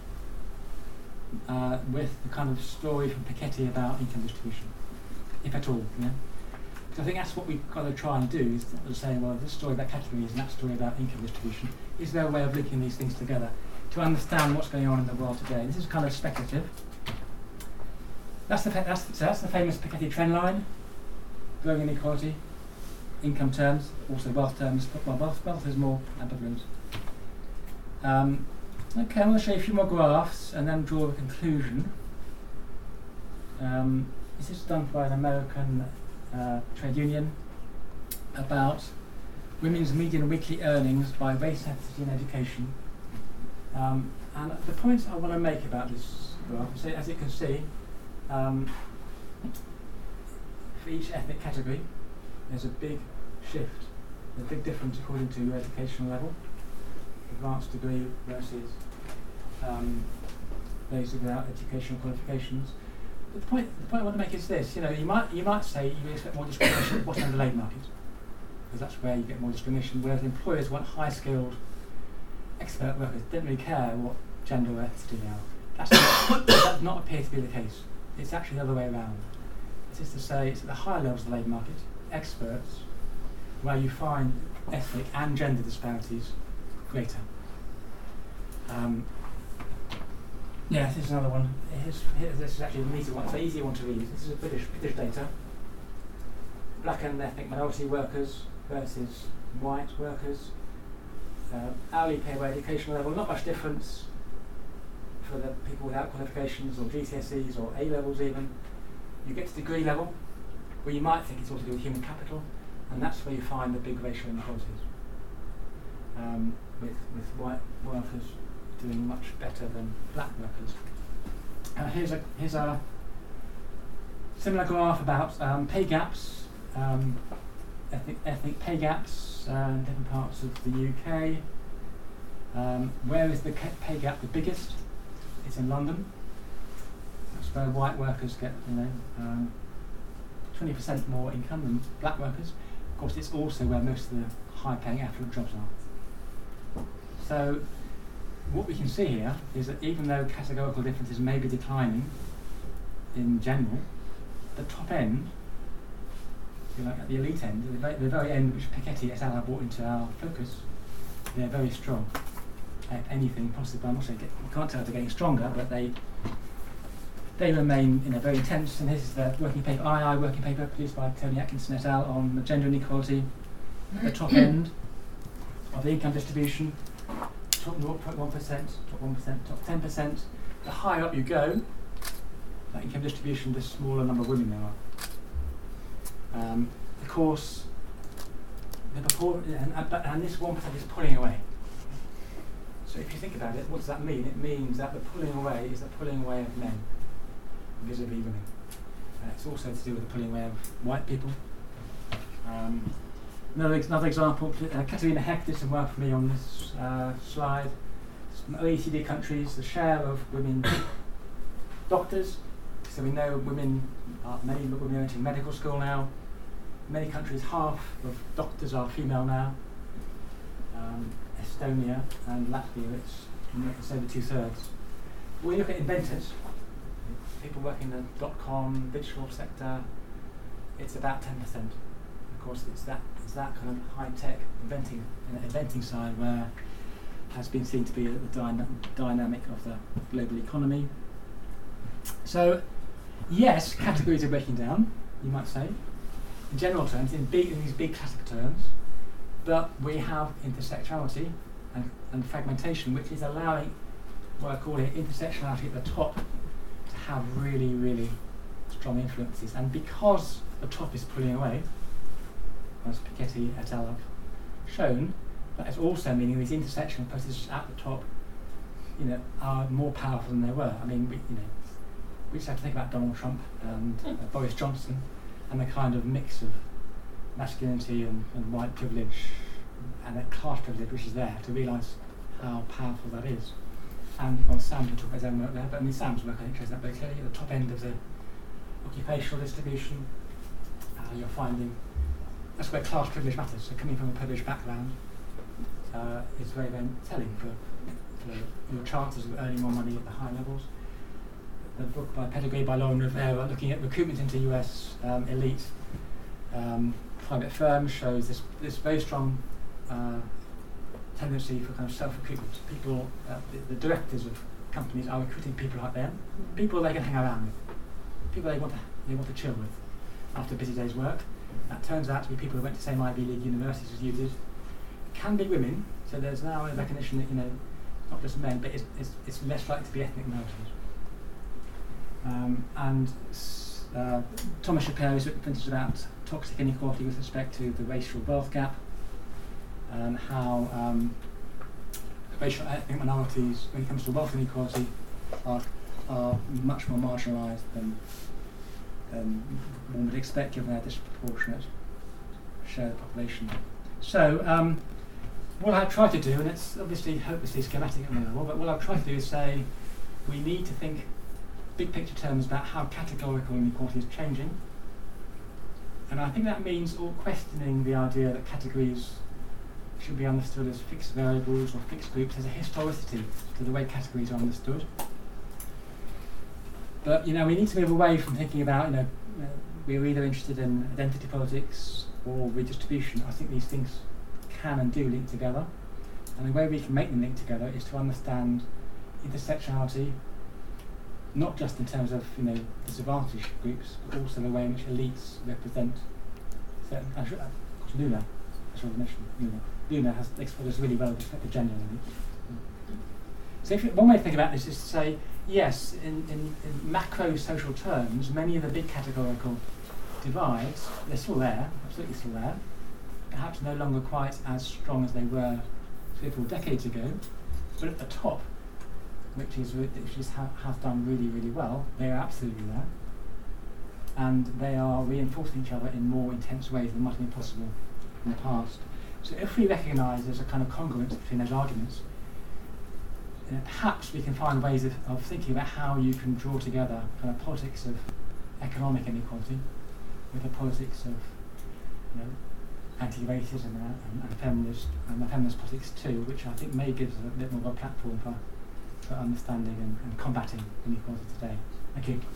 with the kind of story from Piketty about income distribution, if at all, Because I think that's what we've got to try and do, is to say, well, this story about categories and that story about income distribution, is there a way of linking these things together to understand what's going on in the world today? This is kind of speculative. That's the famous Piketty trend line, growing inequality, income terms, also wealth terms, but wealth is more ambivalent. Okay, I'm going to show you a few more graphs and then draw a conclusion. This is done by an American trade union about women's median weekly earnings by race, ethnicity and education. And the points I want to make about this graph, so as you can see, for each ethnic category, there's a big shift, a big difference according to your educational level, advanced degree versus those without educational qualifications. But the point I want to make is this: you might say you expect more discrimination at the bottom of the labour market, because that's where you get more discrimination. Whereas employers want high-skilled, expert workers. Don't really care what gender or ethnicity they are. That does not appear to be the case. It's actually the other way around. This is to say, it's at the higher levels of the labour market, experts, where you find ethnic and gender disparities greater. This is another one. This is actually a neater one. It's an easier one to read. This is a British data. Black and ethnic minority workers versus white workers. Hourly pay by educational level, not much difference for the people without qualifications or GCSEs or A levels even. You get to degree level, where you might think it's all to do with human capital, and that's where you find the big racial inequalities. With white workers doing much better than black workers. Here's a similar graph about pay gaps, ethnic pay gaps in different parts of the UK. Where is the pay gap the biggest? It's in London. That's where white workers get 20% more income than black workers. Of course, it's also where most of the high-paying affluent jobs are. So, what we can see here is that even though categorical differences may be declining in general, the top end, if you like, at the elite end, the very end which Piketty et al. Brought into our focus, they're very strong. If anything, possibly, I'm not saying we can't tell if they're getting stronger, but they remain very intense. And this is the working paper, II working paper produced by Tony Atkinson et al. On the gender inequality, the top end of the income distribution, top 0.1%, top 1%, top 10%. The higher up you go, that income distribution, the smaller number of women there are. Of course, and this 1% is pulling away. So if you think about it, what does that mean? It means that the pulling away is the pulling away of men vis-a-vis women. It's also to do with the pulling away of white people. Another example, Katarina Heck did some work for me on this slide. Some OECD countries, the share of women doctors. So we know many women are entering medical school now. In many countries, half of doctors are female now. Estonia and Latvia, it's over 2/3. When you look at inventors, people working in the .com, digital sector, it's about 10%. Of course, it's that kind of high-tech inventing side where has been seen to be the dynamic of the global economy. So, yes, categories are breaking down, you might say, in general terms, in these big classic terms, but we have intersectionality and fragmentation, which is allowing what I call intersectionality at the top to have really, really strong influences. And because the top is pulling away, as Piketty et al. Have shown, that is also meaning these intersectional processes at the top, are more powerful than they were. I mean, we just have to think about Donald Trump and Boris Johnson and the kind of mix of masculinity and white privilege and that class privilege which is there to realise how powerful that is. And Sam can talk about his own work there, but Sam's work I think shows that very clearly. At the top end of the occupational distribution, you're finding that's where class privilege matters. So coming from a privileged background is very, very telling for your chances of earning more money at the high levels. The book by Pedigree by Lauren Rivera looking at recruitment into US elite private firms shows this very strong tendency for kind of self-recruitment. People, the directors of companies are recruiting people like them, people they can hang around with, people they want to chill with after a busy day's work. That turns out to be people who went to the same Ivy League universities as you did. Can be women, so there's now a recognition that not just men, but it's less likely to be ethnic minorities. Thomas Shapiro has written, for instance, about toxic inequality with respect to the racial wealth gap, and how racial ethnic minorities, when it comes to wealth inequality, are much more marginalised than one would expect given their disproportionate share of the population. So what I try to do, and it's obviously hopelessly schematic at the level, but what I try to do is say we need to think big picture terms about how categorical inequality is changing. And I think that means all questioning the idea that categories should be understood as fixed variables or fixed groups. There's a historicity to the way categories are understood. But we need to move away from thinking about we're either interested in identity politics or redistribution. I think these things can and do link together, and the way we can make them link together is to understand intersectionality, not just in terms of disadvantaged groups, but also the way in which elites represent certain. Luna, I should have mentioned Luna. Luna has explored this really well with respect to gender and elites. So one way to think about this is to say, yes, in macro social terms, many of the big categorical divides, they're still there, absolutely still there, perhaps no longer quite as strong as they were 3 or 4 decades ago, but at the top, which has done really, really well, they are absolutely there, and they are reinforcing each other in more intense ways than might have been possible in the past. So if we recognise there's a kind of congruence between those arguments, perhaps we can find ways of thinking about how you can draw together kind of politics of economic inequality with the politics of anti-racism and feminist politics too, which I think may give us a bit more of a platform for understanding and combating inequality today. Thank you.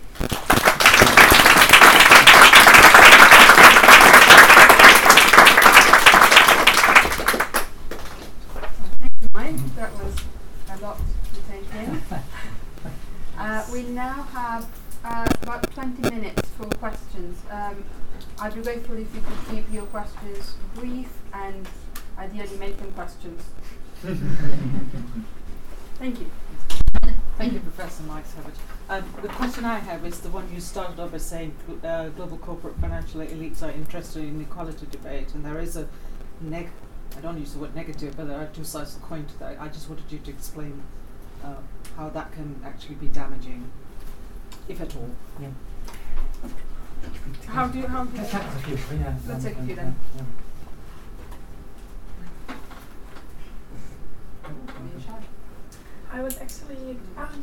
Thank you, Mike. That was a lot to take in. We now have about 20 minutes for questions. I'd be grateful if you could keep your questions brief and ideally make them questions. Thank you. Thank you, Professor Mike Savage. The question I have is the one you started off by saying global corporate financial elites are interested in the equality debate, and there is a I don't use the word negative, but there are two sides to the coin to that. I just wanted you to explain how that can actually be damaging, if at all. Yeah. How do you Let's take a few then. I was actually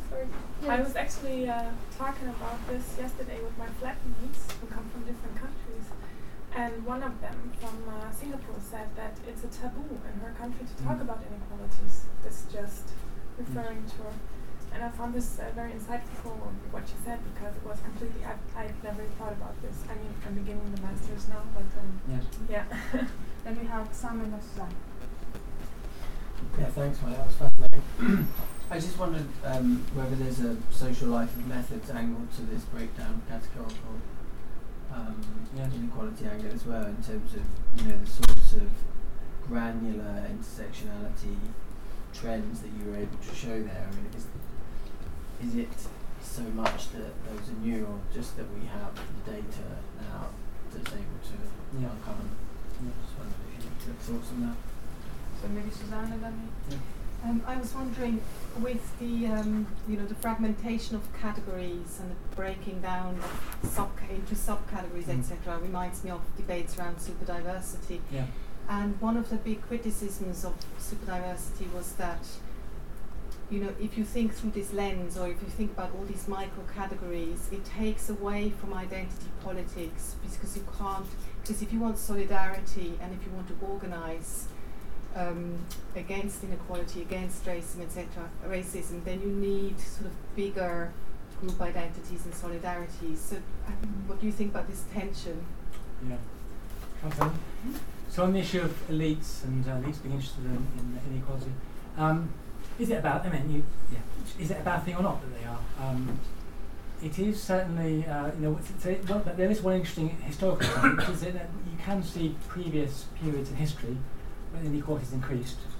talking about this yesterday with my flatmates who come from different countries, and one of them from Singapore said that it's a taboo in her country to talk about inequalities. This just referring to her. And I found this very insightful what she said, because it was completely, I've never thought about this. I mean, I'm beginning the master's now, but yes. Yeah. Then we have Sam and Suzanne. Yeah, thanks, Mike. That was fascinating. I just wondered whether there's a social life of methods angle to this breakdown of categorical inequality angle as well, in terms of the sorts of granular intersectionality trends that you were able to show there. I mean, is it so much that those are new, or just that we have the data now that's able to uncover? Just wondered if you had thoughts on that. So maybe Suzanne and then me. I was wondering, with the the fragmentation of categories and the breaking down of into subcategories, etc., reminds me of debates around superdiversity. Yeah. And one of the big criticisms of superdiversity was that, if you think through this lens, or if you think about all these micro categories, it takes away from identity politics, because you can't. Because if you want solidarity and if you want to organise against inequality, against racism, etc., then you need sort of bigger group identities and solidarities. So, what do you think about this tension? Yeah. Okay. So on the issue of elites and elites being interested in inequality, is it about? Is it a bad thing or not that they are? It is certainly, there is one interesting historical thing, which is that you can see previous periods in history when inequalities increased,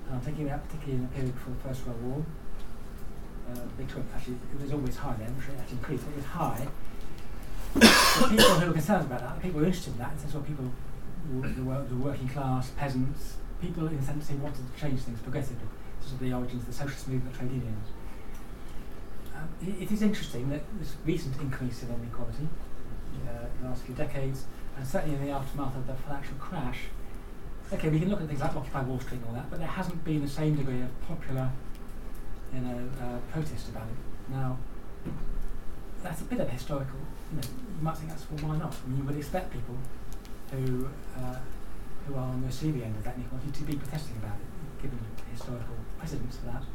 And I'm thinking about particularly in the period before the First World War. Actually, it was always high then, which actually increased, but it was high. The people who were concerned about that, the people who were interested in that, in the sense of people, the working class, peasants, people in the sense who wanted to change things progressively. This is the origins of the socialist movement, trade unions. It is interesting that this recent increase in inequality in the last few decades, and certainly in the aftermath of the financial crash, okay, we can look at things like Occupy Wall Street and all that, but there hasn't been the same degree of popular, protest about it. Now, that's a bit of historical. You might think that's well, why not? I mean, you would expect people who are on the receiving end of that inequality to be protesting about it, given historical precedents for that.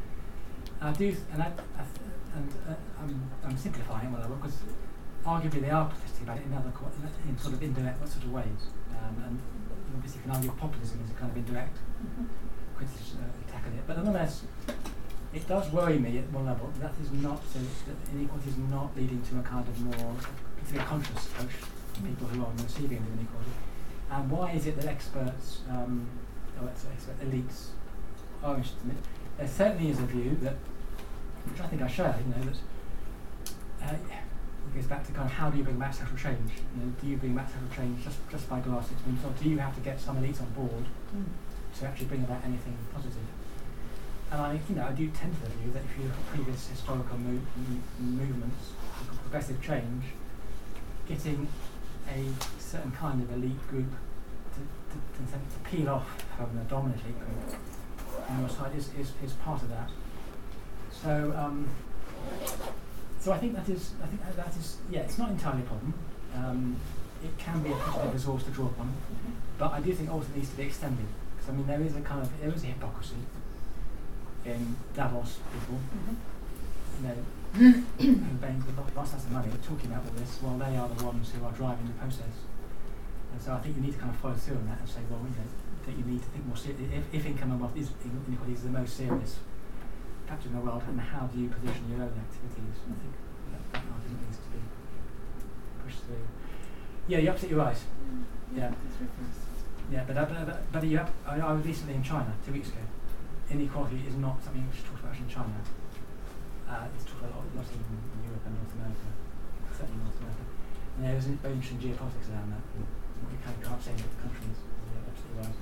I'm simplifying what I work because arguably they are protesting about it in sort of indirect sort of ways, and obviously you can argue populism is a kind of indirect criticism attack on it. But nonetheless, it does worry me at one level that inequality is not leading to a kind of more particularly conscious approach to people who are on the receiving end of inequality. And why is it that experts, elites, are interested in it? There certainly is a view that, which I think I share, that it goes back to kind of how do you bring back social change? Do you bring back social change just by glass experiments, or do you have to get some elites on board to actually bring about anything positive? And I do tend to the view that if you look at previous historical movements, progressive change, getting a certain kind of elite group to peel off from the dominant elite group on your side is part of that. So I think that is it's not entirely a problem. It can be a positive resource to draw upon, but I do think also it needs to be extended, because I mean there is a hypocrisy in Davos people, who paying lots of money talking about all this, while they are the ones who are driving the process. And so I think you need to kind of follow through on that and say, well, that you need to think more seriously. If income and wealth inequality is the most serious factor in the world, and how do you position your own activities? I think that argument needs to be pushed through. Yeah, you're absolutely right. Yeah, but I was recently in China 2 weeks ago. Inequality is not something which is talked about in China. It's talked about a lot in Europe and North America, certainly North America. And there is very interesting geopolitics around that. What you can't say in different countries. Yeah, absolutely right.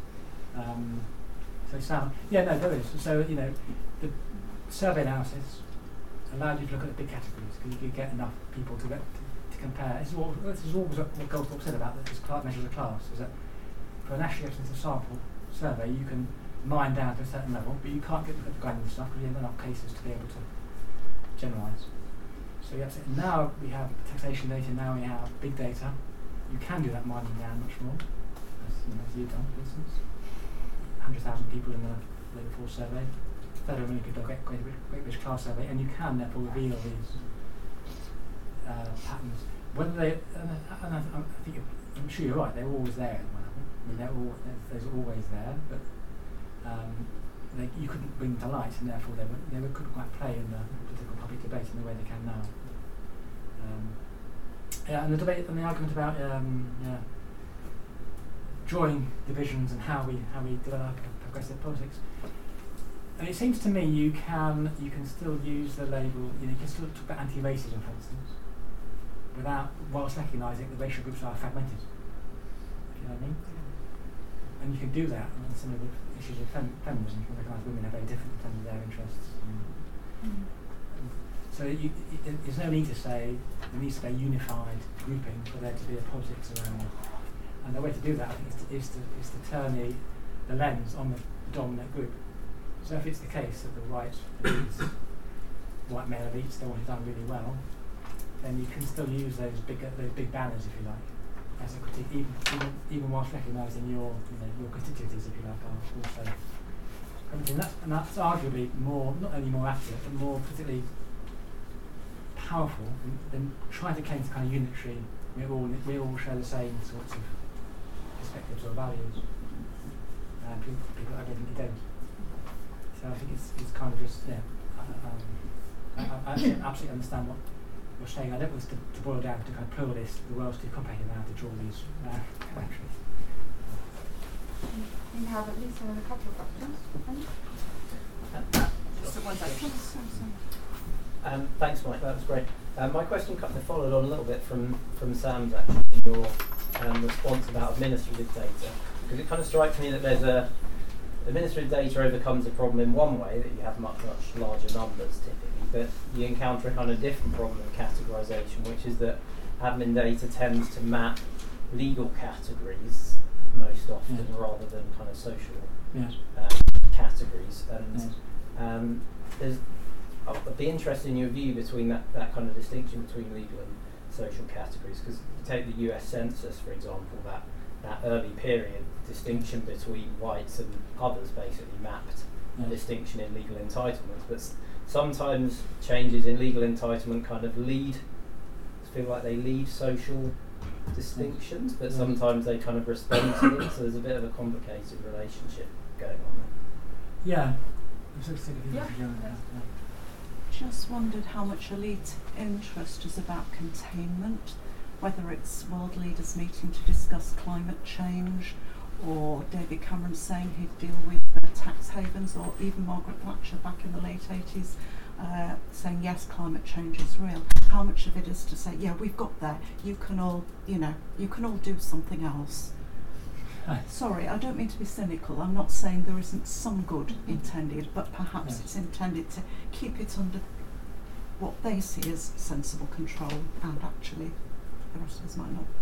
There is. So the survey analysis allowed you to look at the big categories, because you could get enough people to compare. This is always what Goldthorpe said about this measures of class, is that for a nationally representative sample survey, you can mine down to a certain level, but you can't get the granular stuff because you have enough cases to be able to generalise. So now we have taxation data, now we have big data. You can do that mining down much more, as you've done, for instance. 100,000 people in the labour force survey, 30 million people in the Great British Class survey, and you can therefore reveal these patterns. Whether they, I'm sure you're right, they're always there at one level. I mean, they're always there, but you couldn't bring them to light, and therefore they couldn't quite play in the political public debate in the way they can now. And the debate and the argument about drawing divisions and how we develop progressive politics. And it seems to me you can still use the label. You can still talk about anti-racism, for instance, whilst recognising that racial groups are fragmented. You know what I mean? And you can do that on some of the issues of feminism. You can recognise women are very different in terms of their interests. So there's no need to say there needs to be a unified grouping for there to be a politics around it. And the way to do that, I think, is to turn the lens on the dominant group. So if it's the case that the white elites, white male elites, the ones who've done really well, then you can still use those big banners, if you like, as a critique, even whilst recognising your constituencies, if you like, are also everything. And that's arguably not only more accurate, but more particularly powerful than trying to claim to kind of unitary. We all share the same sorts of perspectives or values. People identically don't. So I think it's kind of just I absolutely understand what you're saying. I don't want to boil down to kind of pluralist. The world's too complicated now to draw these boundaries. In have at least another couple of questions. Thanks, Mike. That was great. My question kind of followed on a little bit from Sam's actually in your response about administrative data, because it kind of strikes me that there's administrative data overcomes a problem in one way, that you have much larger numbers typically, but you encounter a kind of different problem of categorization, which is that admin data tends to map legal categories most often rather than kind of social categories. And I'd be interested in your view between that kind of distinction between legal and social categories, because you take the US Census, for example, that early period distinction between whites and others basically mapped a distinction in legal entitlements, but sometimes changes in legal entitlement kind of feel like they lead social distinctions, but sometimes they kind of respond to them, so there's a bit of a complicated relationship going on there. Yeah. Just wondered how much elite interest is about containment, whether it's world leaders meeting to discuss climate change, or David Cameron saying he'd deal with tax havens, or even Margaret Thatcher back in the late 80s saying yes, climate change is real. How much of it is to say, yeah, we've got there, you can all do something else. Sorry, I don't mean to be cynical. I'm not saying there isn't some good intended, but perhaps it's intended to keep it under what they see as sensible control, and actually the rest of us might not.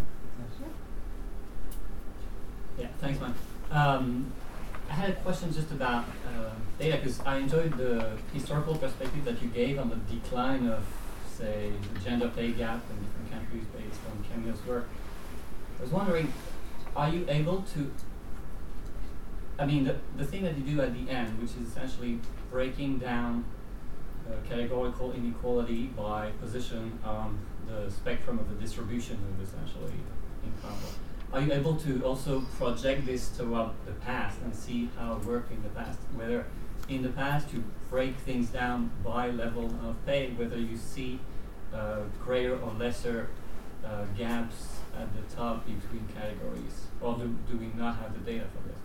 Yeah, thanks, man. I had a question just about data, because I enjoyed the historical perspective that you gave on the decline of, say, the gender pay gap in different countries based on Camille's work. I was wondering, are you able to, I mean, the thing that you do at the end, which is essentially breaking down categorical inequality by position on the spectrum of the distribution of essentially income, are you able to also project this toward the past and see how it worked in the past? Whether in the past you break things down by level of pay, whether you see greater or lesser gaps at the top between categories, or do we not have the data for this?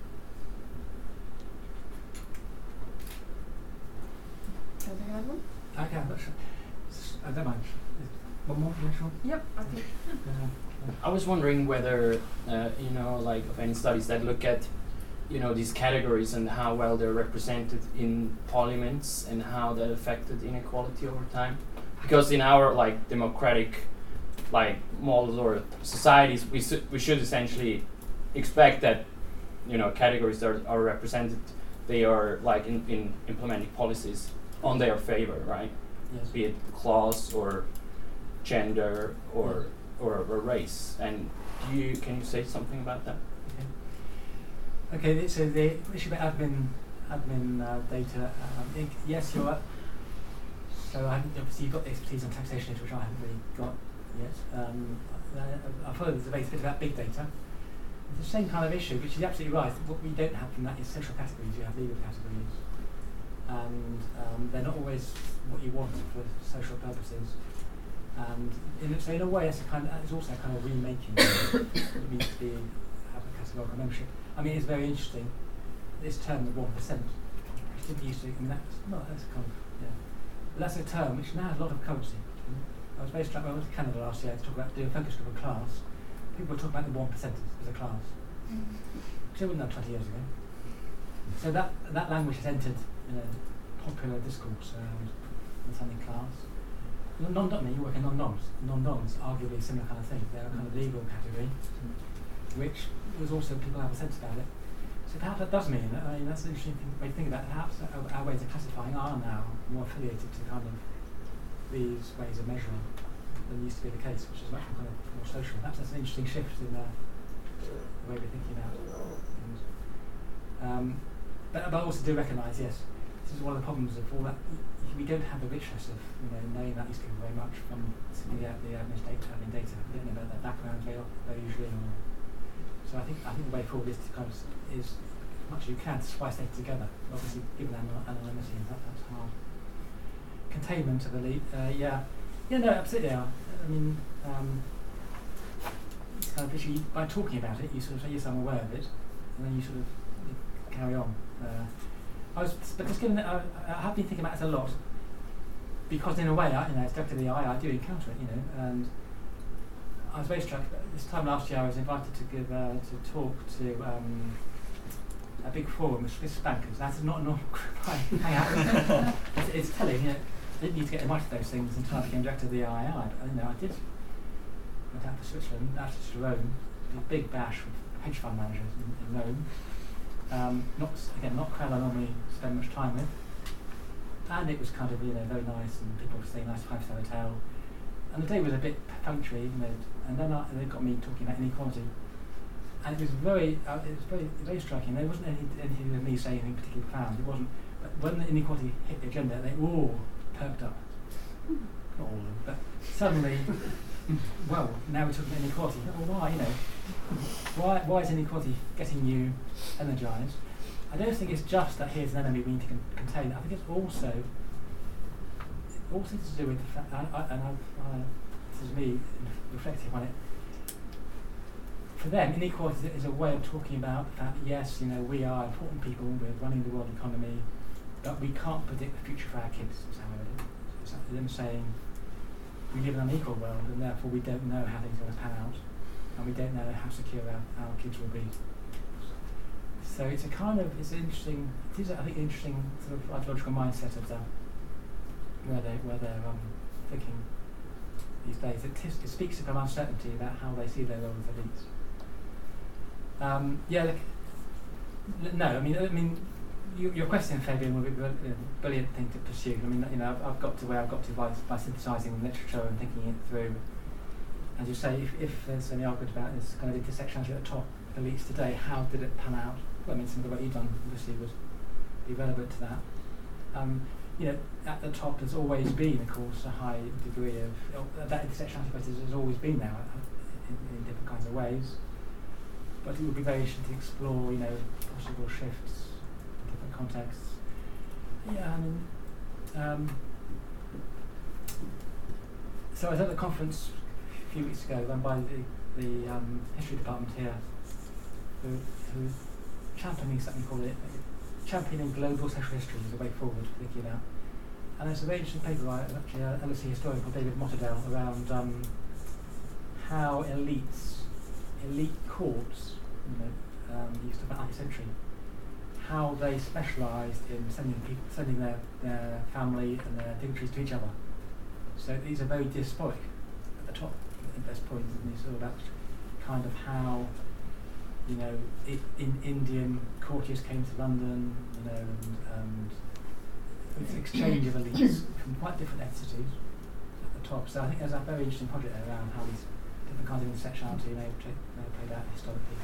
Can I take another one? I can, but I don't mind. One more, sure? Yep, I think. I was wondering whether, like of any studies that look at, these categories and how well they're represented in parliaments and how that affected inequality over time. Because in our democratic models or societies, we should essentially expect that, categories that are represented, they are in implementing policies on their favor, right? Yes. Be it class or gender or race. And can you say something about that? Okay, so the issue about admin data, yes, you're up. So obviously you've got the expertise on taxation, which I haven't really got yet. I've heard the debate a bit about big data. It's the same kind of issue, which is absolutely right. What we don't have from that is social categories, you have legal categories. And they're not always what you want for social purposes. And so in a way, it's also a kind of remaking. It means to have a categorical membership. I mean, it's very interesting. This term, the 1%, which didn't used to. I mean, that's kind of But that's a term which now has a lot of currency. I was very struck when I went to Canada last year to talk about doing a focus group of class. People were talking about the 1% as a class, which they wouldn't have 20 years ago. So that language has entered popular discourse around understanding class. Non-dominant, you work in non-doms. Non-doms, arguably a similar kind of thing. They're a kind of legal category, which was also people have a sense about it. So perhaps that does mean, that's an interesting way to think about it. Perhaps our ways of classifying are now more affiliated to kind of these ways of measuring than used to be the case, which is much more kind of more social. Perhaps that's an interesting shift in the way we're thinking about things. But I also do recognise, yes, this is one of the problems of all that. We don't have the richness of knowing that these people very much from simply the admin data. We don't know about their background very usually. So I think the way forward is to kind of as much as you can to splice data together. Obviously, given anonymity, that's hard. Containment of elite, no, absolutely. I mean, it's kind of issue. By talking about it, you sort of say yes, I'm aware of it, and then you sort of carry on. But just given that I have been thinking about it a lot, because in a way, as director of the I do encounter it, and I was very struck. This time last year, I was invited to give to talk to a big forum with Swiss bankers. That's not a normal group I hang out with. It's telling, I didn't need to get invited to those things until I became director of the II. But I did. Went out to Switzerland, actually to Rome, did a big bash with hedge fund managers in Rome. Not crowd I normally spend much time with, and it was kind of very nice, and people were staying nice 5-star hotel, and the day was a bit perfunctory, and then they got me talking about inequality, and it was very striking. There wasn't anything of me saying anything particularly profound. It wasn't, but when the inequality hit the agenda, they all perked up. Not all of them, but suddenly. Well, now we're talking about inequality. Well, why is inequality getting you energised? I don't think it's just that here's an enemy we need to contain. I think it's also to do with the fact, this is me reflecting on it. For them, inequality is a way of talking about the fact that yes, we are important people, we're running the world economy, but we can't predict the future for our kids. Is how it is. It's like them saying, we live in an unequal world, and therefore we don't know how things are going to pan out, and we don't know how secure our kids will be. So it's interesting. It is, I think, an interesting sort of ideological mindset of them, where they're thinking these days. It speaks of an uncertainty about how they see their role as elites. Your question, Fabian, would be a brilliant thing to pursue. I've got to where I've got to by synthesising literature and thinking it through. As you say, if there's any argument about this kind of intersectionality at the top, elites today, how did it pan out? Well, some of the work you've done obviously would be relevant to that. At the top there's always been, of course, a high degree of that intersectionality has always been there in different kinds of ways. But it would be very interesting to explore, possible shifts. Contexts. So I was at the conference a few weeks ago run by the history department here, who championing something called championing global social history as a way forward, thinking about. And there's a very interesting paper by actually an LSE historian called David Motterdale around how elite courts, used to the 19th century, how they specialised in sending their family and their dignitaries to each other. So these are very diasporic at the top, at the best point, and it's all about kind of how, Indian courtiers came to London, and it's an exchange of elites from quite different ethnicities at the top. So I think there's a very interesting project there around how these different kinds of intersectionality may have played out historically.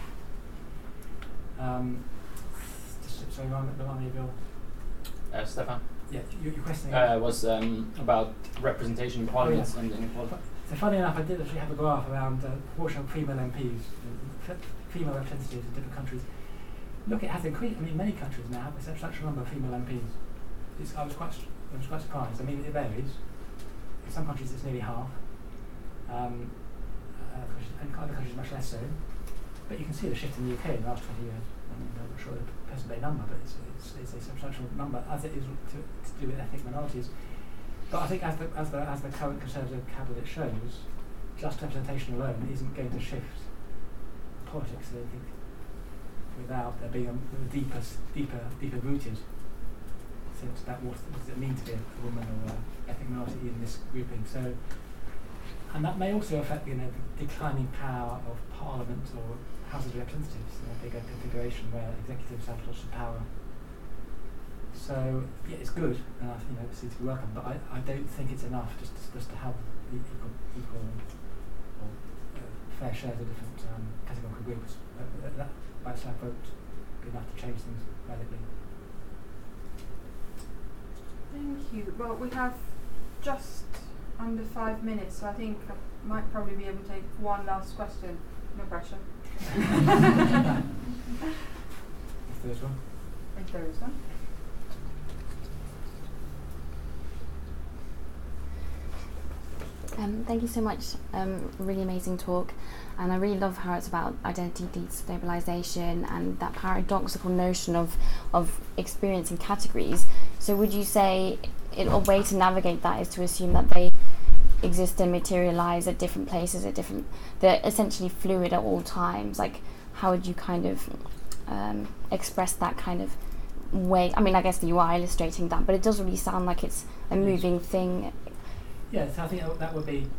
Sorry, remind me of your... Stefan? Yeah, your question was about representation in parliaments and inequality. So funny enough, I did actually have a graph around the proportion of female MPs, female representatives in different countries. Look, it has increased. Many countries now have a substantial number of female MPs. I was quite surprised. It varies. In some countries it's nearly half. And other countries much less so. But you can see the shift in the UK in the last 20 years. I'm not sure the present day number, but it's a substantial number, as it is to do with ethnic minorities. But I think as the current Conservative cabinet shows, just representation alone isn't going to shift politics. I think without there being a deeper rooted sense about what does it mean to be a woman or an ethnic minority in this grouping. So, and that may also affect the declining power of Parliament or House of Representatives in a bigger configuration where executives have lots of power. So yeah, it's good, and I think obviously to be welcome. But I don't think it's enough just to have equal or fair shares of different categorical groups. That by itself won't be enough to change things radically. Thank you. Well, we have just under 5 minutes, so I think I might probably be able to take one last question. No pressure. If there's one. If there is one. Thank you so much. Really amazing talk, and I really love how it's about identity destabilization and that paradoxical notion of experiencing categories. So would you say a way to navigate that is to assume that they exist and materialize at different places, they're essentially fluid at all times? Like, how would you kind of express that kind of way? I mean, I guess you are illustrating that, but it does really sound like it's a moving thing. Yes, I think that would be,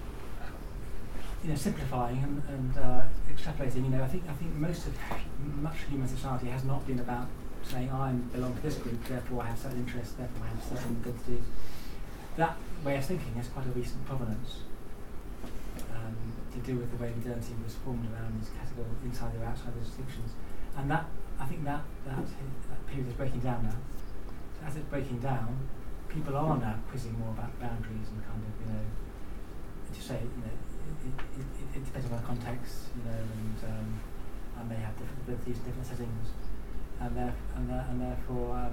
simplifying and extrapolating. I think much human society has not been about saying I belong to this group, therefore I have certain interests, therefore I have certain identities. That way of thinking has quite a recent provenance to do with the way modernity was formed around these categories, inside or outside the distinctions, and that I think that period is breaking down now. So as it's breaking down, people are now quizzing more about boundaries and kind of, to say, it depends on the context, and they have different abilities in different settings, and therefore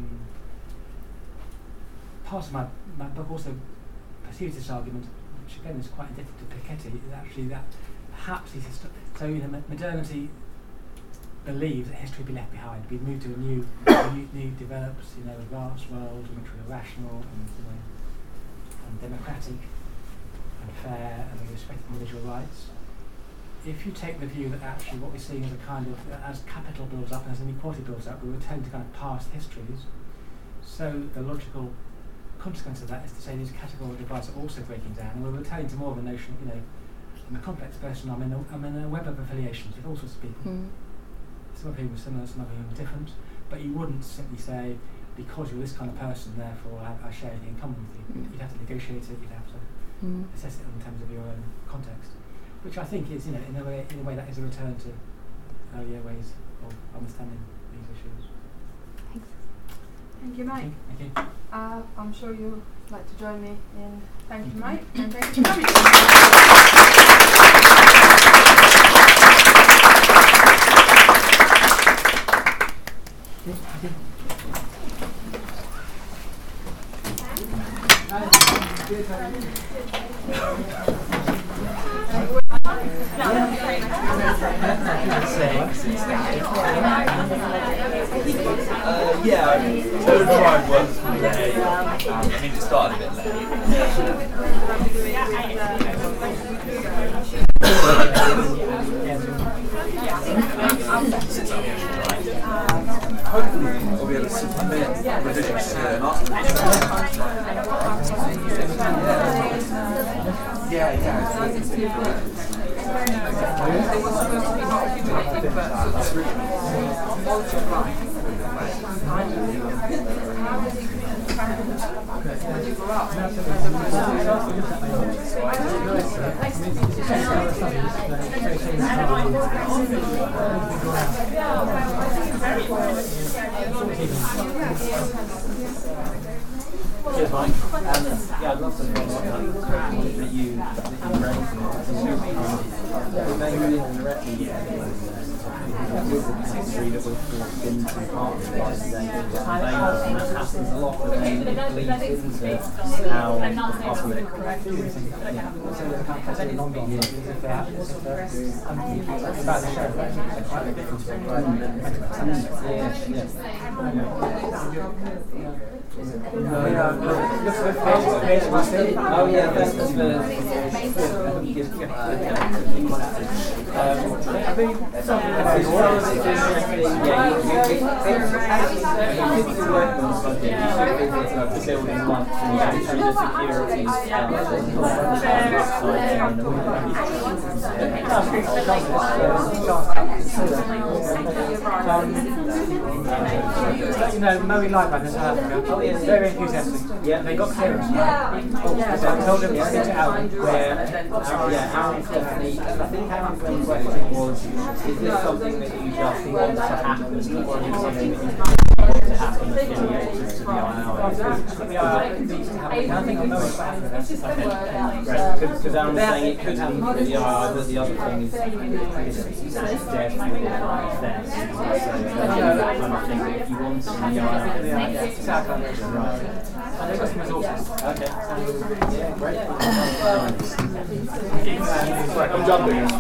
part of my book also pursues this argument, which again is quite indebted to Piketty, is actually that perhaps modernity believes that history will be left behind. We move to a new develops, advanced world, in which we're rational and democratic and fair, and we respect individual rights. If you take the view that actually what we're seeing is a kind of, as capital builds up and as inequality builds up, we return to kind of past histories. So the logical consequence of that is to say these categorical divides are also breaking down, and we're returning to more of a notion, I'm a complex person, I'm in a web of affiliations with all sorts of people. Some of whom are similar, some of whom are different, but you wouldn't simply say, because you're this kind of person, therefore I share anything in common with you. You'd have to negotiate it, you'd have to assess it in terms of your own context, which I think is, in a way that is a return to earlier ways of understanding these issues. Thanks. Thank you, Mike. Thank you. I'm sure you'd like to join me in thanking Mike, and thank you for coming. Third drive was late. I mean, it started a bit late. Hopefully, we'll be able to submit revisions and ask Cheers, Mike. I'd love to know what that you history that we've been to partners by today, and that happens a lot, but then it bleeds into how the public Mowing Live in South Africa, very enthusiastic. Yeah, they got clearance. So I told them to sit it out where Aaron's definitely, I think Aaron's question was, is this something that you just want to happen, or is it something that you want to happen affiliated to the IRI? Because Aaron was saying it could happen for the IRI, but the other thing is it's definitely fair. So that kind of thing that if you want to the IRI, right. And they've got some resources. Okay. Yeah, great. I'm jumping.